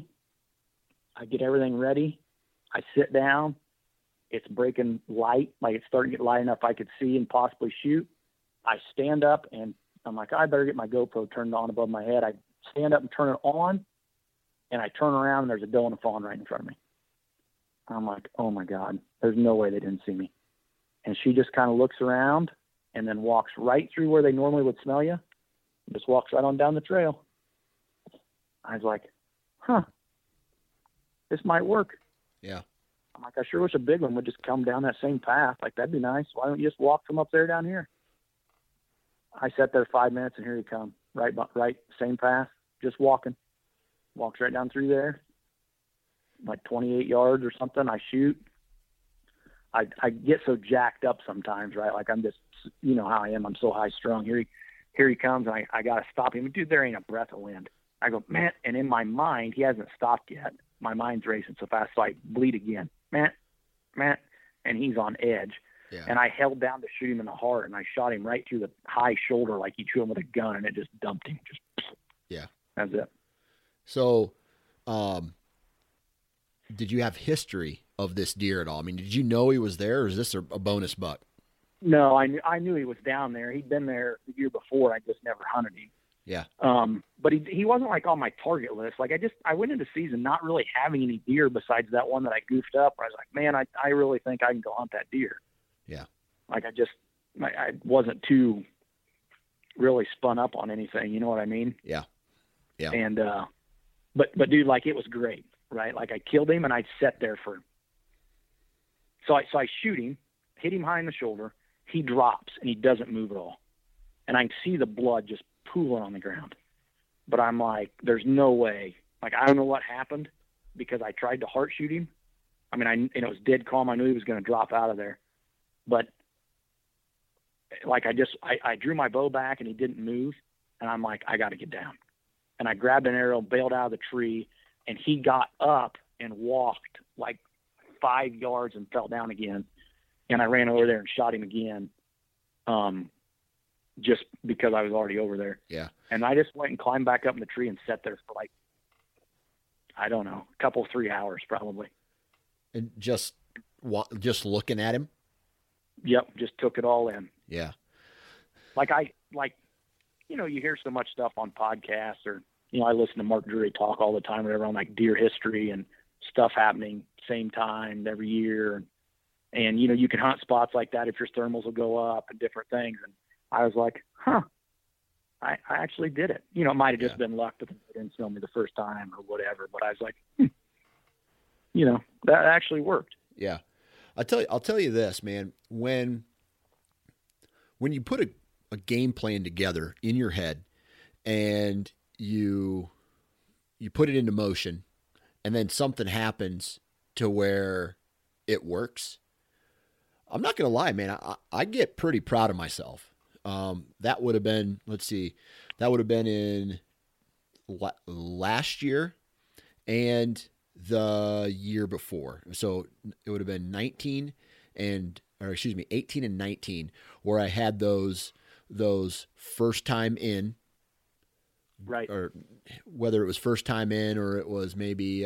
I get everything ready. I sit down. It's breaking light. Like it's starting to get light enough I could see and possibly shoot. I stand up and I'm like, I better get my GoPro turned on above my head. I stand up and turn it on. and I turn around and there's a doe and a fawn right in front of me. I'm like, oh my God, there's no way they didn't see me. And she just kind of looks around and then walks right through where they normally would smell you. Just walks right on down the trail. I was like, huh, this might work. Yeah. I'm like, I sure wish a big one would just come down that same path. Like, that'd be nice. Why don't you just walk from up there down here? I sat there 5 minutes, and here he come. Right, same path, just walking. Walks right down through there, like 28 yards or something. I shoot. I get so jacked up sometimes, right? Like, I'm just, you know how I am. I'm so high strung. Here he comes, and I got to stop him. Dude, there ain't a breath of wind. I go, man, and in my mind, he hasn't stopped yet. My mind's racing so fast, so I bleed again. Man, and he's on edge. Yeah. And I held down to shoot him in the heart, and I shot him right through the high shoulder like you chew him with a gun, and it just dumped him. Yeah. That's it. So, did you have history of this deer at all? I mean, did you know he was there, or is this a bonus buck? No, I knew he was down there. He'd been there the year before. I just never hunted him. Yeah. But he wasn't like on my target list. Like I went into season not really having any deer besides that one that I goofed up. Where I was like, man, I really think I can go hunt that deer. Yeah. Like I wasn't too really spun up on anything. You know what I mean? Yeah. Yeah. And, but dude, like, it was great, right? Like, I killed him and I sat there so I shoot him, hit him high in the shoulder. He drops and he doesn't move at all. And I can see the blood just pooling on the ground. But I'm like, there's no way. Like, I don't know what happened because I tried to heart shoot him. I mean, and it was dead calm. I knew he was going to drop out of there. But like, I drew my bow back and he didn't move. And I'm like, I got to get down. And I grabbed an arrow, bailed out of the tree, and he got up and walked like 5 yards and fell down again. And I ran over there and shot him again, just because I was already over there. Yeah. And I just went and climbed back up in the tree and sat there for like, I don't know, a couple, 3 hours probably. And just looking at him? Yep, just took it all in. Yeah. You know, you hear so much stuff on podcasts, or, you know, I listen to Mark Drury talk all the time, whatever, on like deer history and stuff happening same time every year. And, you know, you can hunt spots like that if your thermals will go up and different things. And I was like, huh, I actually did it. You know, it might've just been luck that they didn't smell me the first time or whatever, but I was like, you know, that actually worked. Yeah. I'll tell you this, man, when you put a game plan together in your head and you put it into motion and then something happens to where it works, I'm not going to lie, man. I get pretty proud of myself. That would have been, that would have been in last year and the year before. So it would have been 18 and 19, where I had those first time in, right? Or whether it was first time in, or it was maybe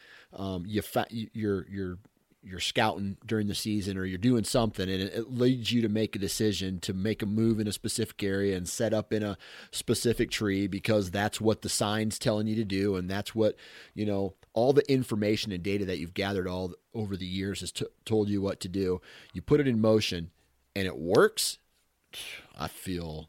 you're scouting during the season, or you're doing something, and it leads you to make a decision to make a move in a specific area and set up in a specific tree because that's what the sign's telling you to do, and that's what, you know, all the information and data that you've gathered all over the years has told you what to do. You put it in motion, and it works. I feel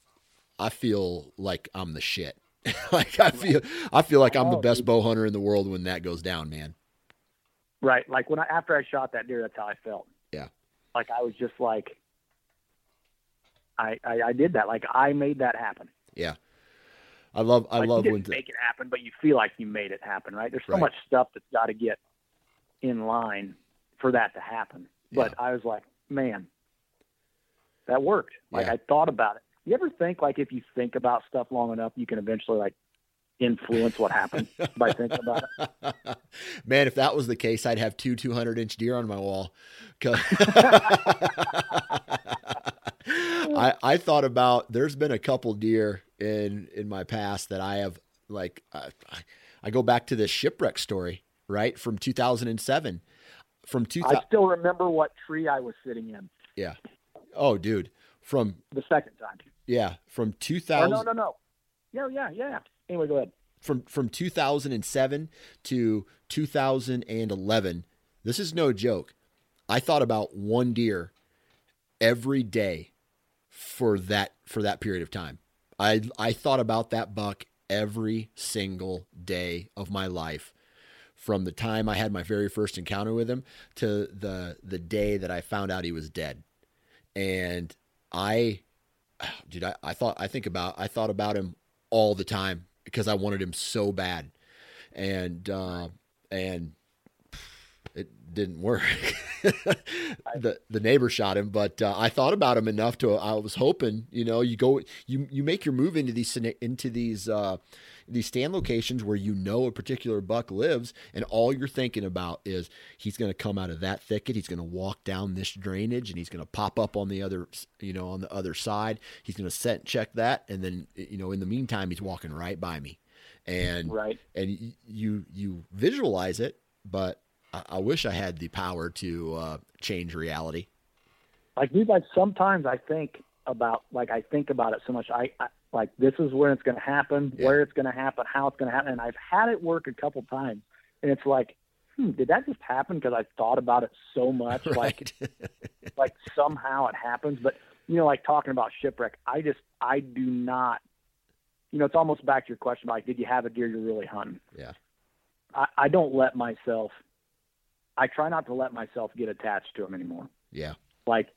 like I'm the shit. Like I feel like I'm the best bow hunter in the world when that goes down, man. Right. Like after I shot that deer, that's how I felt. Yeah. Like I was just like, I did that. Like I made that happen. Yeah. I love you when didn't make it happen, but you feel like you made it happen, right? There's so much stuff that's got to get in line for that to happen. But I was like, man, that worked. Like I thought about it. You ever think like if you think about stuff long enough, you can eventually like influence what happens by thinking about it? Man, if that was the case, I'd have 200-inch deer on my wall. I thought about, there's been a couple deer in my past that I have, like, I go back to this shipwreck story, right? From 2007. I still remember what tree I was sitting in. Yeah. Oh, dude. From the second time. Yeah. From 2000. No. Yeah. Anyway, go ahead. from 2007 to 2011, this is no joke. I thought about one deer every day for that period of time. I thought about that buck every single day of my life, from the time I had my very first encounter with him to the day that I found out he was dead. And I thought about him all the time because I wanted him so bad. And it didn't work. The neighbor shot him, but I thought about him enough I was hoping, you make your move into these stand locations where a particular buck lives, and all you're thinking about is he's going to come out of that thicket, he's going to walk down this drainage, and he's going to pop up on the other, on the other side. He's going to set and check that, and then, in the meantime, he's walking right by me. And right. And you visualize it, but I wish I had the power to change reality. Like, dude, sometimes I think about it so much. I like, this is when it's going to happen, where it's going to happen, how it's going to happen. And I've had it work a couple times, and it's like, did that just happen because I thought about it so much? Right. Like somehow it happens. But, like talking about shipwreck, I do not, it's almost back to your question, like, did you have a deer you're really hunting? Yeah. I don't let myself, I try not to let myself get attached to them anymore. Yeah. Like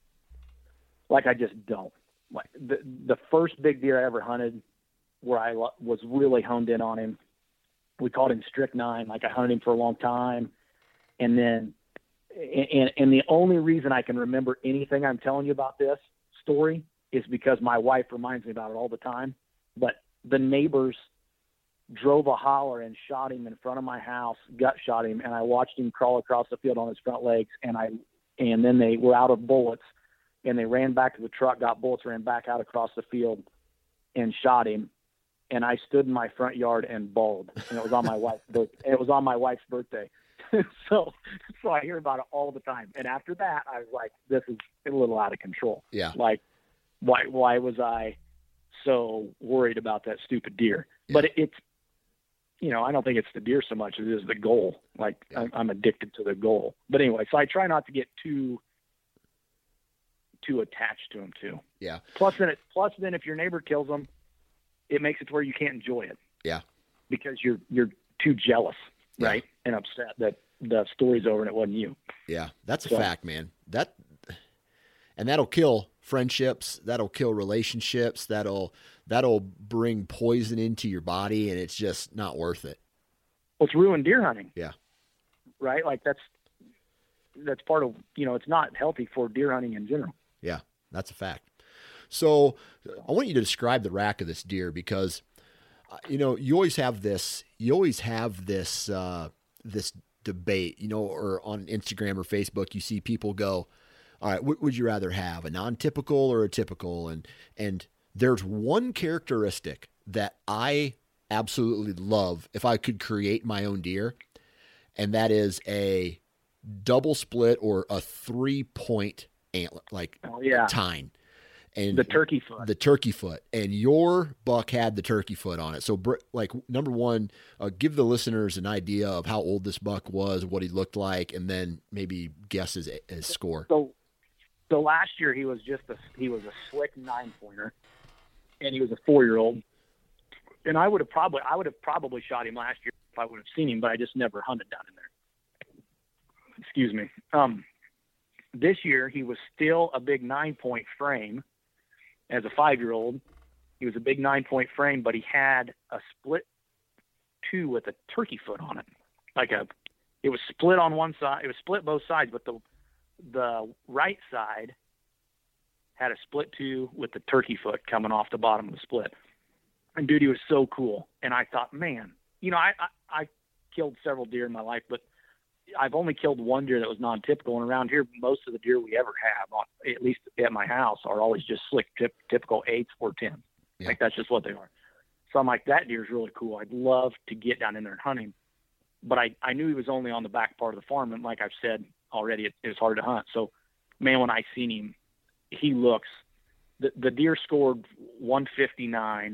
I just don't. Like the first big deer I ever hunted, where I was really honed in on him, we called him Strychnine. Like, I hunted him for a long time. And then, and the only reason I can remember anything I'm telling you about this story is because my wife reminds me about it all the time. But the neighbors drove a holler and shot him in front of my house, gut shot him, and I watched him crawl across the field on his front legs, and then they were out of bullets, and they ran back to the truck, got bullets, ran back out across the field and shot him. And I stood in my front yard and bawled, and it was on my wife's birthday. So I hear about it all the time. And after that, I was like, this is a little out of control. Yeah. Like, why was I so worried about that stupid deer? Yeah. But it's, I don't think it's the deer so much as it is the goal. Like, yeah. I'm addicted to the goal. But anyway, so I try not to get too attached to them too. Yeah. Plus then if your neighbor kills them, it makes it to where you can't enjoy it. Yeah. Because you're too jealous, right? And upset that the story's over and it wasn't you. Yeah. That's a fact, man. That'll kill friendships. That'll kill relationships. That'll bring poison into your body, and it's just not worth it. Well, it's ruined deer hunting. Yeah. Right? Like, that's part of, it's not healthy for deer hunting in general. Yeah, that's a fact. So I want you to describe the rack of this deer, because, you always have this this debate, or on Instagram or Facebook, you see people go, all right, what would you rather have, a non-typical or a typical? And there's one characteristic that I absolutely love if I could create my own deer, and that is a double split or a 3-point antler, tine. And the turkey foot. And your buck had the turkey foot on it. So, number one, give the listeners an idea of how old this buck was, what he looked like, and then maybe guess his score. So last year he was a slick 9-pointer, and he was a 4-year-old. And I would have probably shot him last year if I would have seen him, but I just never hunted down in there. Excuse me. This year he was still a big 9-point frame. As a 5-year-old, he was a big 9-point frame, but he had a split 2 with a turkey foot on it. It was split on one side. It was split both sides, but the right side had a split 2 with the turkey foot coming off the bottom of the split. And dude, he was so cool. And I thought, man, I killed several deer in my life, but I've only killed one deer that was non-typical. And around here, most of the deer we ever have, at least at my house, are always just slick, typical 8s or 10s. Yeah. Like, that's just what they are. So I'm like, that deer's really cool. I'd love to get down in there and hunt him. But I knew he was only on the back part of the farm. And like I've said already, it was hard to hunt. So, man, when I seen him, he looks – the deer scored 159,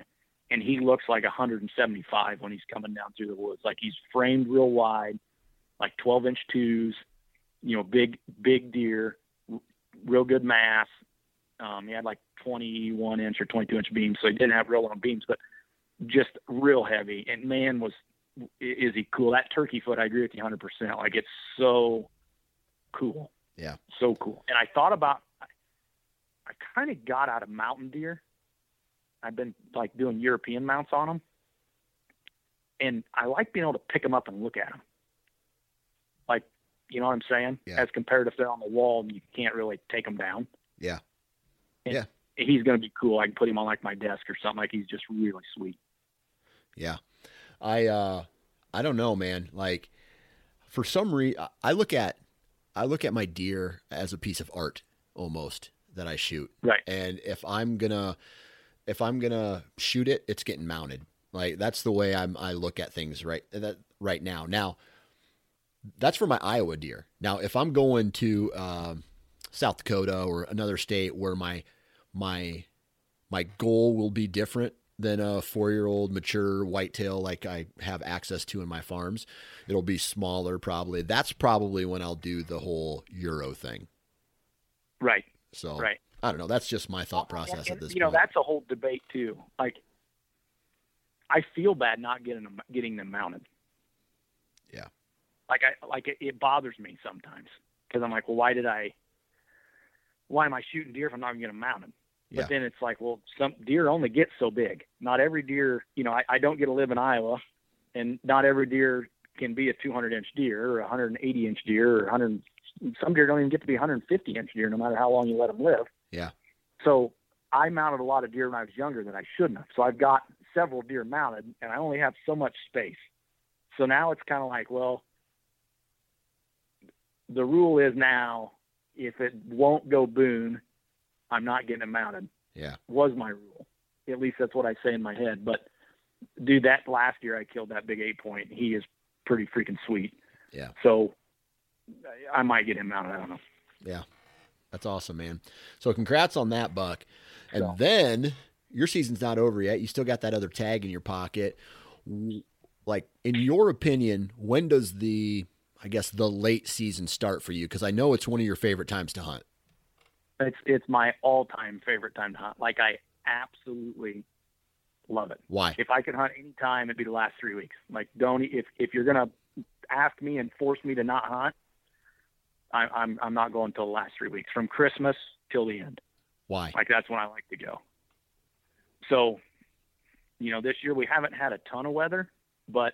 and he looks like 175 when he's coming down through the woods. Like he's framed real wide, like 12-inch twos, big deer, real good mass. He had like 21-inch or 22-inch beams, so he didn't have real long beams, but just real heavy. And man, is he cool. That turkey foot, I agree with you 100%. Like, it's so cool. Yeah. So cool. And I thought about, I kind of got out of mountain deer. I've been like doing European mounts on them. And I like being able to pick them up and look at them. Like, you know what I'm saying? Yeah. As compared to if they're on the wall and you can't really take them down. Yeah. And yeah. He's going to be cool. I can put him on like my desk or something. Like, he's just really sweet. Yeah. I don't know, man. Like, for some reason, I look at my deer as a piece of art almost that I shoot. Right. And if I'm gonna shoot it, it's getting mounted. Like, that's the way I look at things right now. Now, that's for my Iowa deer. Now, if I'm going to South Dakota or another state where my goal will be different than a 4-year-old mature whitetail like I have access to in my farms, it'll be smaller probably. That's probably when I'll do the whole Euro thing. Right. So right. I don't know. That's just my thought process at this point. That's a whole debate too. Like, I feel bad not getting them mounted. Yeah. It bothers me sometimes because I'm like, well, why am I shooting deer if I'm not going to get them mounted? But Yeah. then it's like, well, some deer only get so big. Not every deer, I don't get to live in Iowa, and not every deer can be a 200-inch deer or a 180-inch deer or some deer don't even get to be 150-inch deer no matter how long you let them live. Yeah. So I mounted a lot of deer when I was younger that I shouldn't have. So I've got several deer mounted, and I only have so much space. So now it's kind of like, well, the rule is now, if it won't go boon, I'm not getting it mounted. Yeah. Was my rule. At least that's what I say in my head. But dude, that last year I killed that big 8-point. He is pretty freaking sweet. Yeah. So I might get him mounted. I don't know. Yeah. That's awesome, man. So congrats on that buck. And then your season's not over yet. You still got that other tag in your pocket. Like, in your opinion, when does the late season start for you? Because I know it's one of your favorite times to hunt. It's my all-time favorite time to hunt. Like, I absolutely love it. Why? If I could hunt any time, it'd be the last 3 weeks. Like, if you're gonna ask me and force me to not hunt, I'm not going till the last 3 weeks, from Christmas till the end. Why? Like, that's when I like to go. So, this year we haven't had a ton of weather, but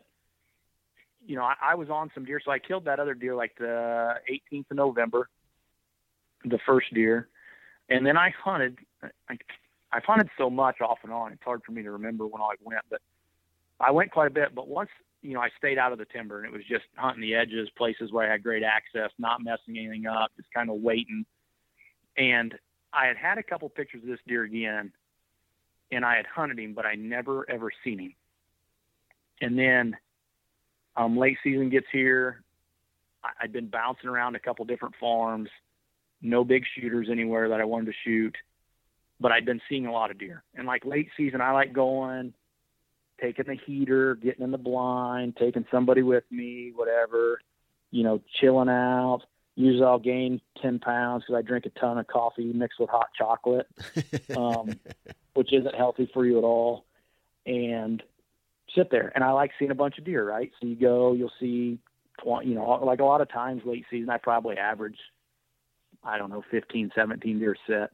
I was on some deer. So I killed that other deer like the 18th of November, the first deer. And then I hunted. I've hunted so much off and on, it's hard for me to remember when I went, but I went quite a bit. But once, I stayed out of the timber, and it was just hunting the edges, places where I had great access, not messing anything up, just kind of waiting. And I had a couple pictures of this deer again, and I had hunted him, but I never, ever seen him. And then late season gets here. I'd been bouncing around a couple different farms, no big shooters anywhere that I wanted to shoot, but I'd been seeing a lot of deer. And like late season, I like going, taking the heater, getting in the blind, taking somebody with me, whatever, chilling out. Usually I'll gain 10 pounds because I drink a ton of coffee mixed with hot chocolate, which isn't healthy for you at all. And sit there. And I like seeing a bunch of deer, right? So you go, you'll see, like a lot of times late season, I probably average, 15, 17 deer set.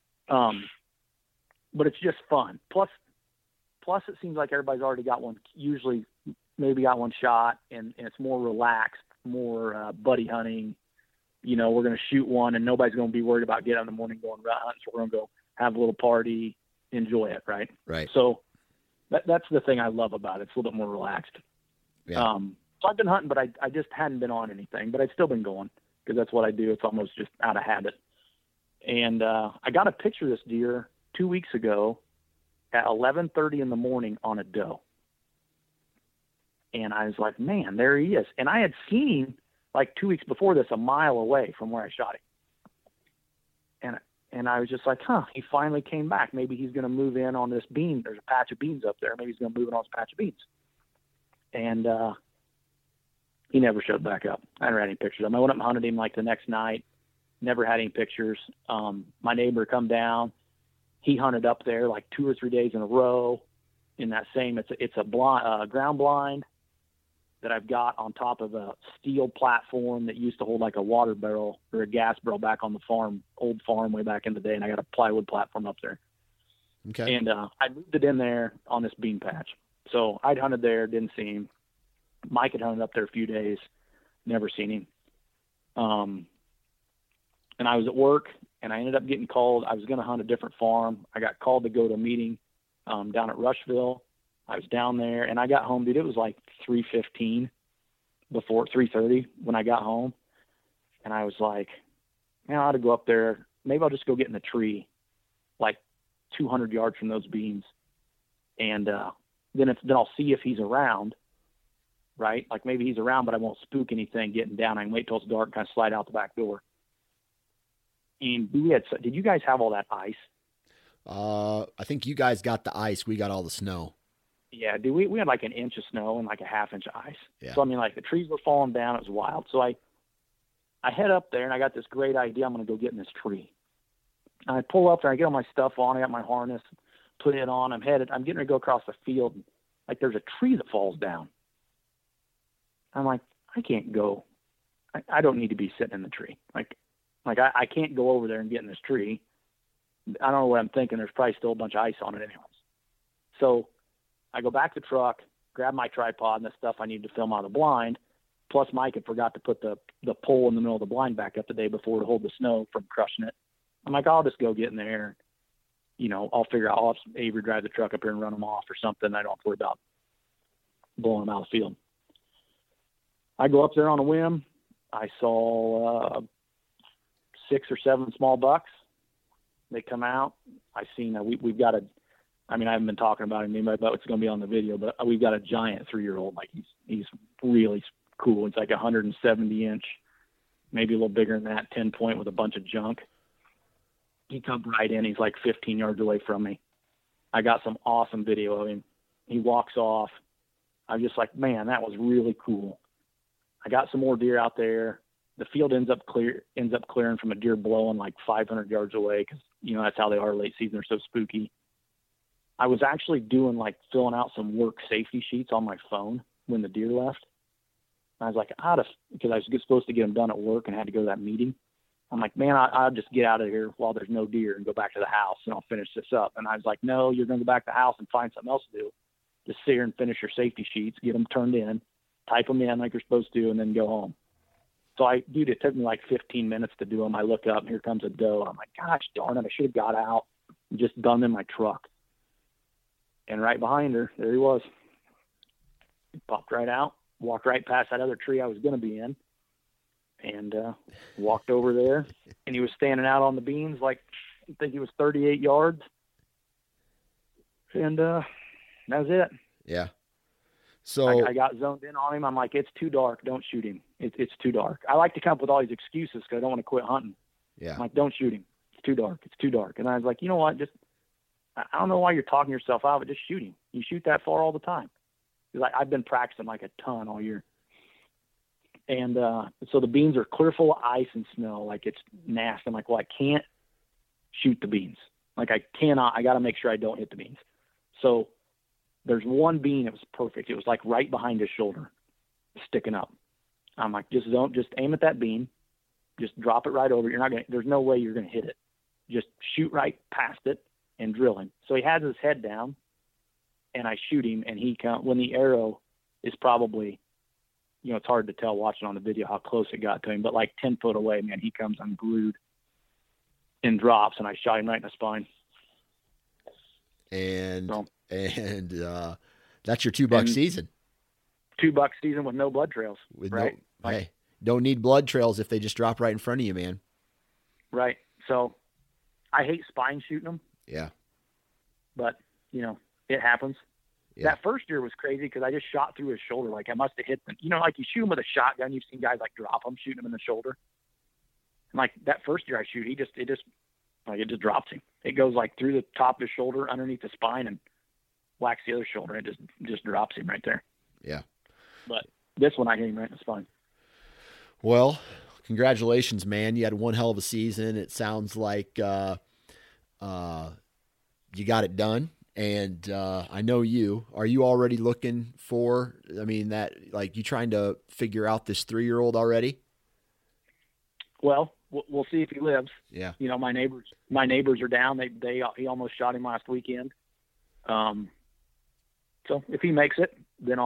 But it's just fun. Plus it seems like everybody's already got one, usually maybe got one shot, and it's more relaxed, more buddy hunting. We're going to shoot one, and nobody's going to be worried about getting up in the morning going rut hunt. So we're going to go have a little party, enjoy it, right? Right. So that's the thing I love about it. It's a little bit more relaxed. Yeah. So I've been hunting, but I just hadn't been on anything. But I've still been going because that's what I do. It's almost just out of habit. And I got a picture of this deer 2 weeks ago at 11:30 in the morning on a doe. And I was like, man, there he is. And I had seen him like 2 weeks before this, a mile away from where I shot him. And I was just like, he finally came back. Maybe he's going to move in on this bean. There's a patch of beans up there. Maybe he's going to move in on this patch of beans. And he never showed back up. I never had any pictures of him. I went up and hunted him like the next night. Never had any pictures. My neighbor come down. He hunted up there like 2 or 3 days in a row in that same, it's a ground blind that I've got on top of a steel platform that used to hold like a water barrel or a gas barrel back on the farm, old farm way back in the day. And I got a plywood platform up there. Okay. And I moved it in there on this bean patch. So I'd hunted there, didn't see him. Mike had hunted up there a few days, never seen him. And I was at work, and I ended up getting called. I was going to hunt a different farm. I got called to go to a meeting down at Rushville. I was down there, and I got home, dude. It was like 3:15 before 3:30 when I got home. And I was like, man, I ought to go up there. Maybe I'll just go get in the tree like 200 yards from those beans. And then I'll see if he's around, right? Like maybe he's around, but I won't spook anything getting down. I can wait till it's dark and kind of slide out the back door. And did you guys have all that ice? I think you guys got the ice. We got all the snow. Yeah, dude, we had like an inch of snow and like a half inch of ice. Yeah. So, I mean, like the trees were falling down. It was wild. So I head up there and I got this great idea. I'm going to go get in this tree. And I pull up there. I get all my stuff on. I got my harness, put it on. I'm getting ready to go across the field. Like there's a tree that falls down. I'm like, I can't go. I don't need to be sitting in the tree. Like I can't go over there and get in this tree. I don't know what I'm thinking. There's probably still a bunch of ice on it anyways. So I go back to the truck, grab my tripod and the stuff I need to film out of the blind. Plus Mike had forgot to put the pole in the middle of the blind back up the day before to hold the snow from crushing it. I'm like, I'll just go get in there. You know, I'll figure out, I'll have Avery drive the truck up here and run them off or something. I don't have to worry about blowing them out of the field. I go up there on a whim. I saw 6 or 7 small bucks. They come out. I seen we've got I haven't been talking about him about what's going to be on the video, but we've got a giant 3-year-old. Like he's really cool. It's like 170 inch, maybe a little bigger than that, 10 point with a bunch of junk. He comes right in. He's like 15 yards away from me. I got some awesome video of him. He walks off. I'm just like, man, that was really cool. I got some more deer out there. The field ends up clearing from a deer blowing like 500 yards away because, you know, that's how they are late season. They're so spooky. I was actually filling out some work safety sheets on my phone when the deer left. I was like, because I was supposed to get them done at work and had to go to that meeting. I'm like, man, I'll just get out of here while there's no deer and go back to the house and I'll finish this up. And I was like, no, you're going to go back to the house and find something else to do. Just sit here and finish your safety sheets, get them turned in, type them in like you're supposed to, and then go home. So it took me like 15 minutes to do them. I look up and here comes a doe. I'm like, gosh darn it, I should have got out and just done them in my truck. And right behind her, there he was. He popped right out, walked right past that other tree I was going to be in, and walked over there. And he was standing out on the beans like, I think he was 38 yards. And that was it. Yeah. So I got zoned in on him. I'm like, it's too dark. Don't shoot him. It's too dark. I like to come up with all these excuses because I don't want to quit hunting. Yeah. I'm like, don't shoot him. It's too dark. It's too dark. And I was like, you know what? I don't know why you're talking yourself out, but just shoot him. You shoot that far all the time. Like I've been practicing like a ton all year. And so the beans are clear full of ice and snow. Like it's nasty. I'm like, well, I can't shoot the beans. Like I got to make sure I don't hit the beans. So there's one bean that was perfect. It was like right behind his shoulder, sticking up. I'm like, just aim at that bean. Just drop it right over. There's no way you're going to hit it. Just shoot right past it and drill him. So he has his head down and I shoot him and when the arrow is probably, you know, it's hard to tell watching on the video how close it got to him, but like 10 foot away, man, he comes unglued and drops and I shot him right in the spine. And that's your $2 season. $2 season with no blood trails, right? Hey, don't need blood trails if they just drop right in front of you, man. Right. So I hate spine shooting them. Yeah. But, you know, it happens. Yeah. That first year was crazy because I just shot through his shoulder. Like I must have hit them. You know, like you shoot him with a shotgun. You've seen guys like drop them, shooting him in the shoulder. And like that first year I shoot, Like it just drops him. It goes like through the top of his shoulder, underneath the spine, and whacks the other shoulder. It just drops him right there. Yeah. But this one I hit him right in the spine. Well, congratulations, man. You had one hell of a season. It sounds like you got it done. And I know you. Are you already looking for, you trying to figure out this 3-year-old already? Well, we'll see if he lives. Yeah. You know, my neighbors are down. He almost shot him last weekend. So if he makes it, then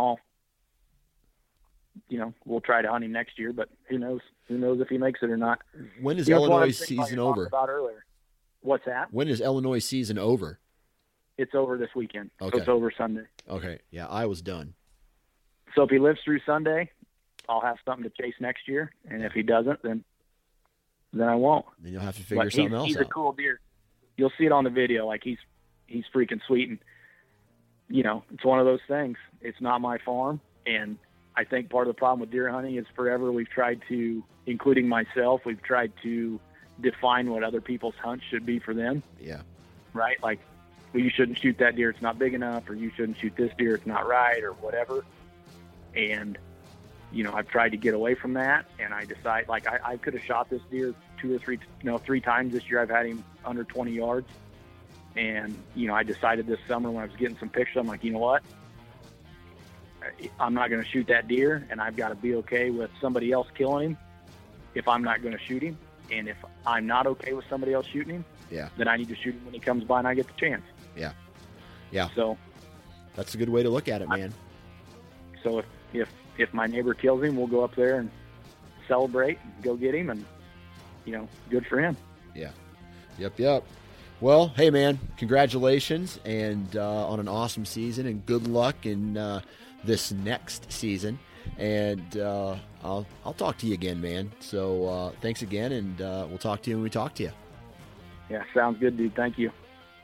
we'll try to hunt him next year, but who knows if he makes it or not. When is Illinois season over? About earlier. What's that? When is Illinois season over? It's over this weekend. Okay. So it's over Sunday. Okay. Yeah. I was done. So if he lives through Sunday, I'll have something to chase next year. And if he doesn't, then I won't. Then you'll have to figure something else out. He's a cool deer. You'll see it on the video. Like he's freaking sweet. And, it's one of those things. It's not my farm. And I think part of the problem with deer hunting is forever we've tried to, including myself, we've tried to define what other people's hunts should be for them. Yeah. Right? Like, well, you shouldn't shoot that deer, it's not big enough, or you shouldn't shoot this deer, it's not right, or whatever. And, I've tried to get away from that, and I decide, like, I could have shot this deer 3 times this year. I've had him under 20 yards. And, I decided this summer when I was getting some pictures, I'm like, you know what? I'm not going to shoot that deer, and I've got to be okay with somebody else killing him if I'm not going to shoot him. And if I'm not okay with somebody else shooting him, then I need to shoot him when he comes by and I get the chance. Yeah. Yeah. So that's a good way to look at it, man. So if my neighbor kills him, we'll go up there and celebrate and go get him, and, good for him. Yeah. Yep. Well, hey, man, congratulations and on an awesome season, and good luck in this next season. And I'll talk to you again, man. So thanks again, and we'll talk to you when we talk to you. Yeah, sounds good, dude. Thank you.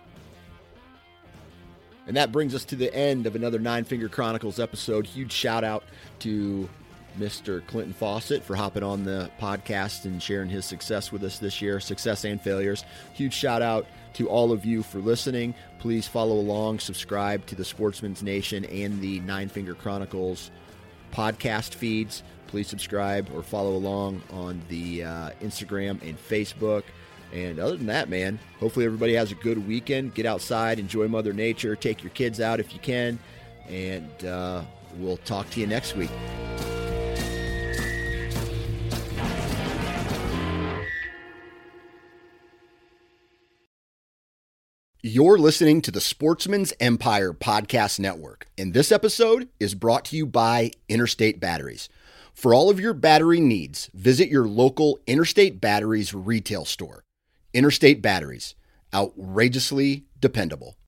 And that brings us to the end of another Nine Finger Chronicles episode. Huge shout out to Mr. Clinton Fawcett for hopping on the podcast and sharing his success with us this year, success and failures. Huge shout out to all of you for listening. Please follow along, subscribe to the Sportsman's Nation and the Nine Finger Chronicles podcast feeds. Please subscribe or follow along on the Instagram and Facebook. And other than that, man, hopefully everybody has a good weekend. Get outside, enjoy Mother Nature, take your kids out if you can, and we'll talk to you next week. You're listening to the Sportsman's Empire Podcast Network, and this episode is brought to you by Interstate Batteries. For all of your battery needs, visit your local Interstate Batteries retail store. Interstate Batteries, outrageously dependable.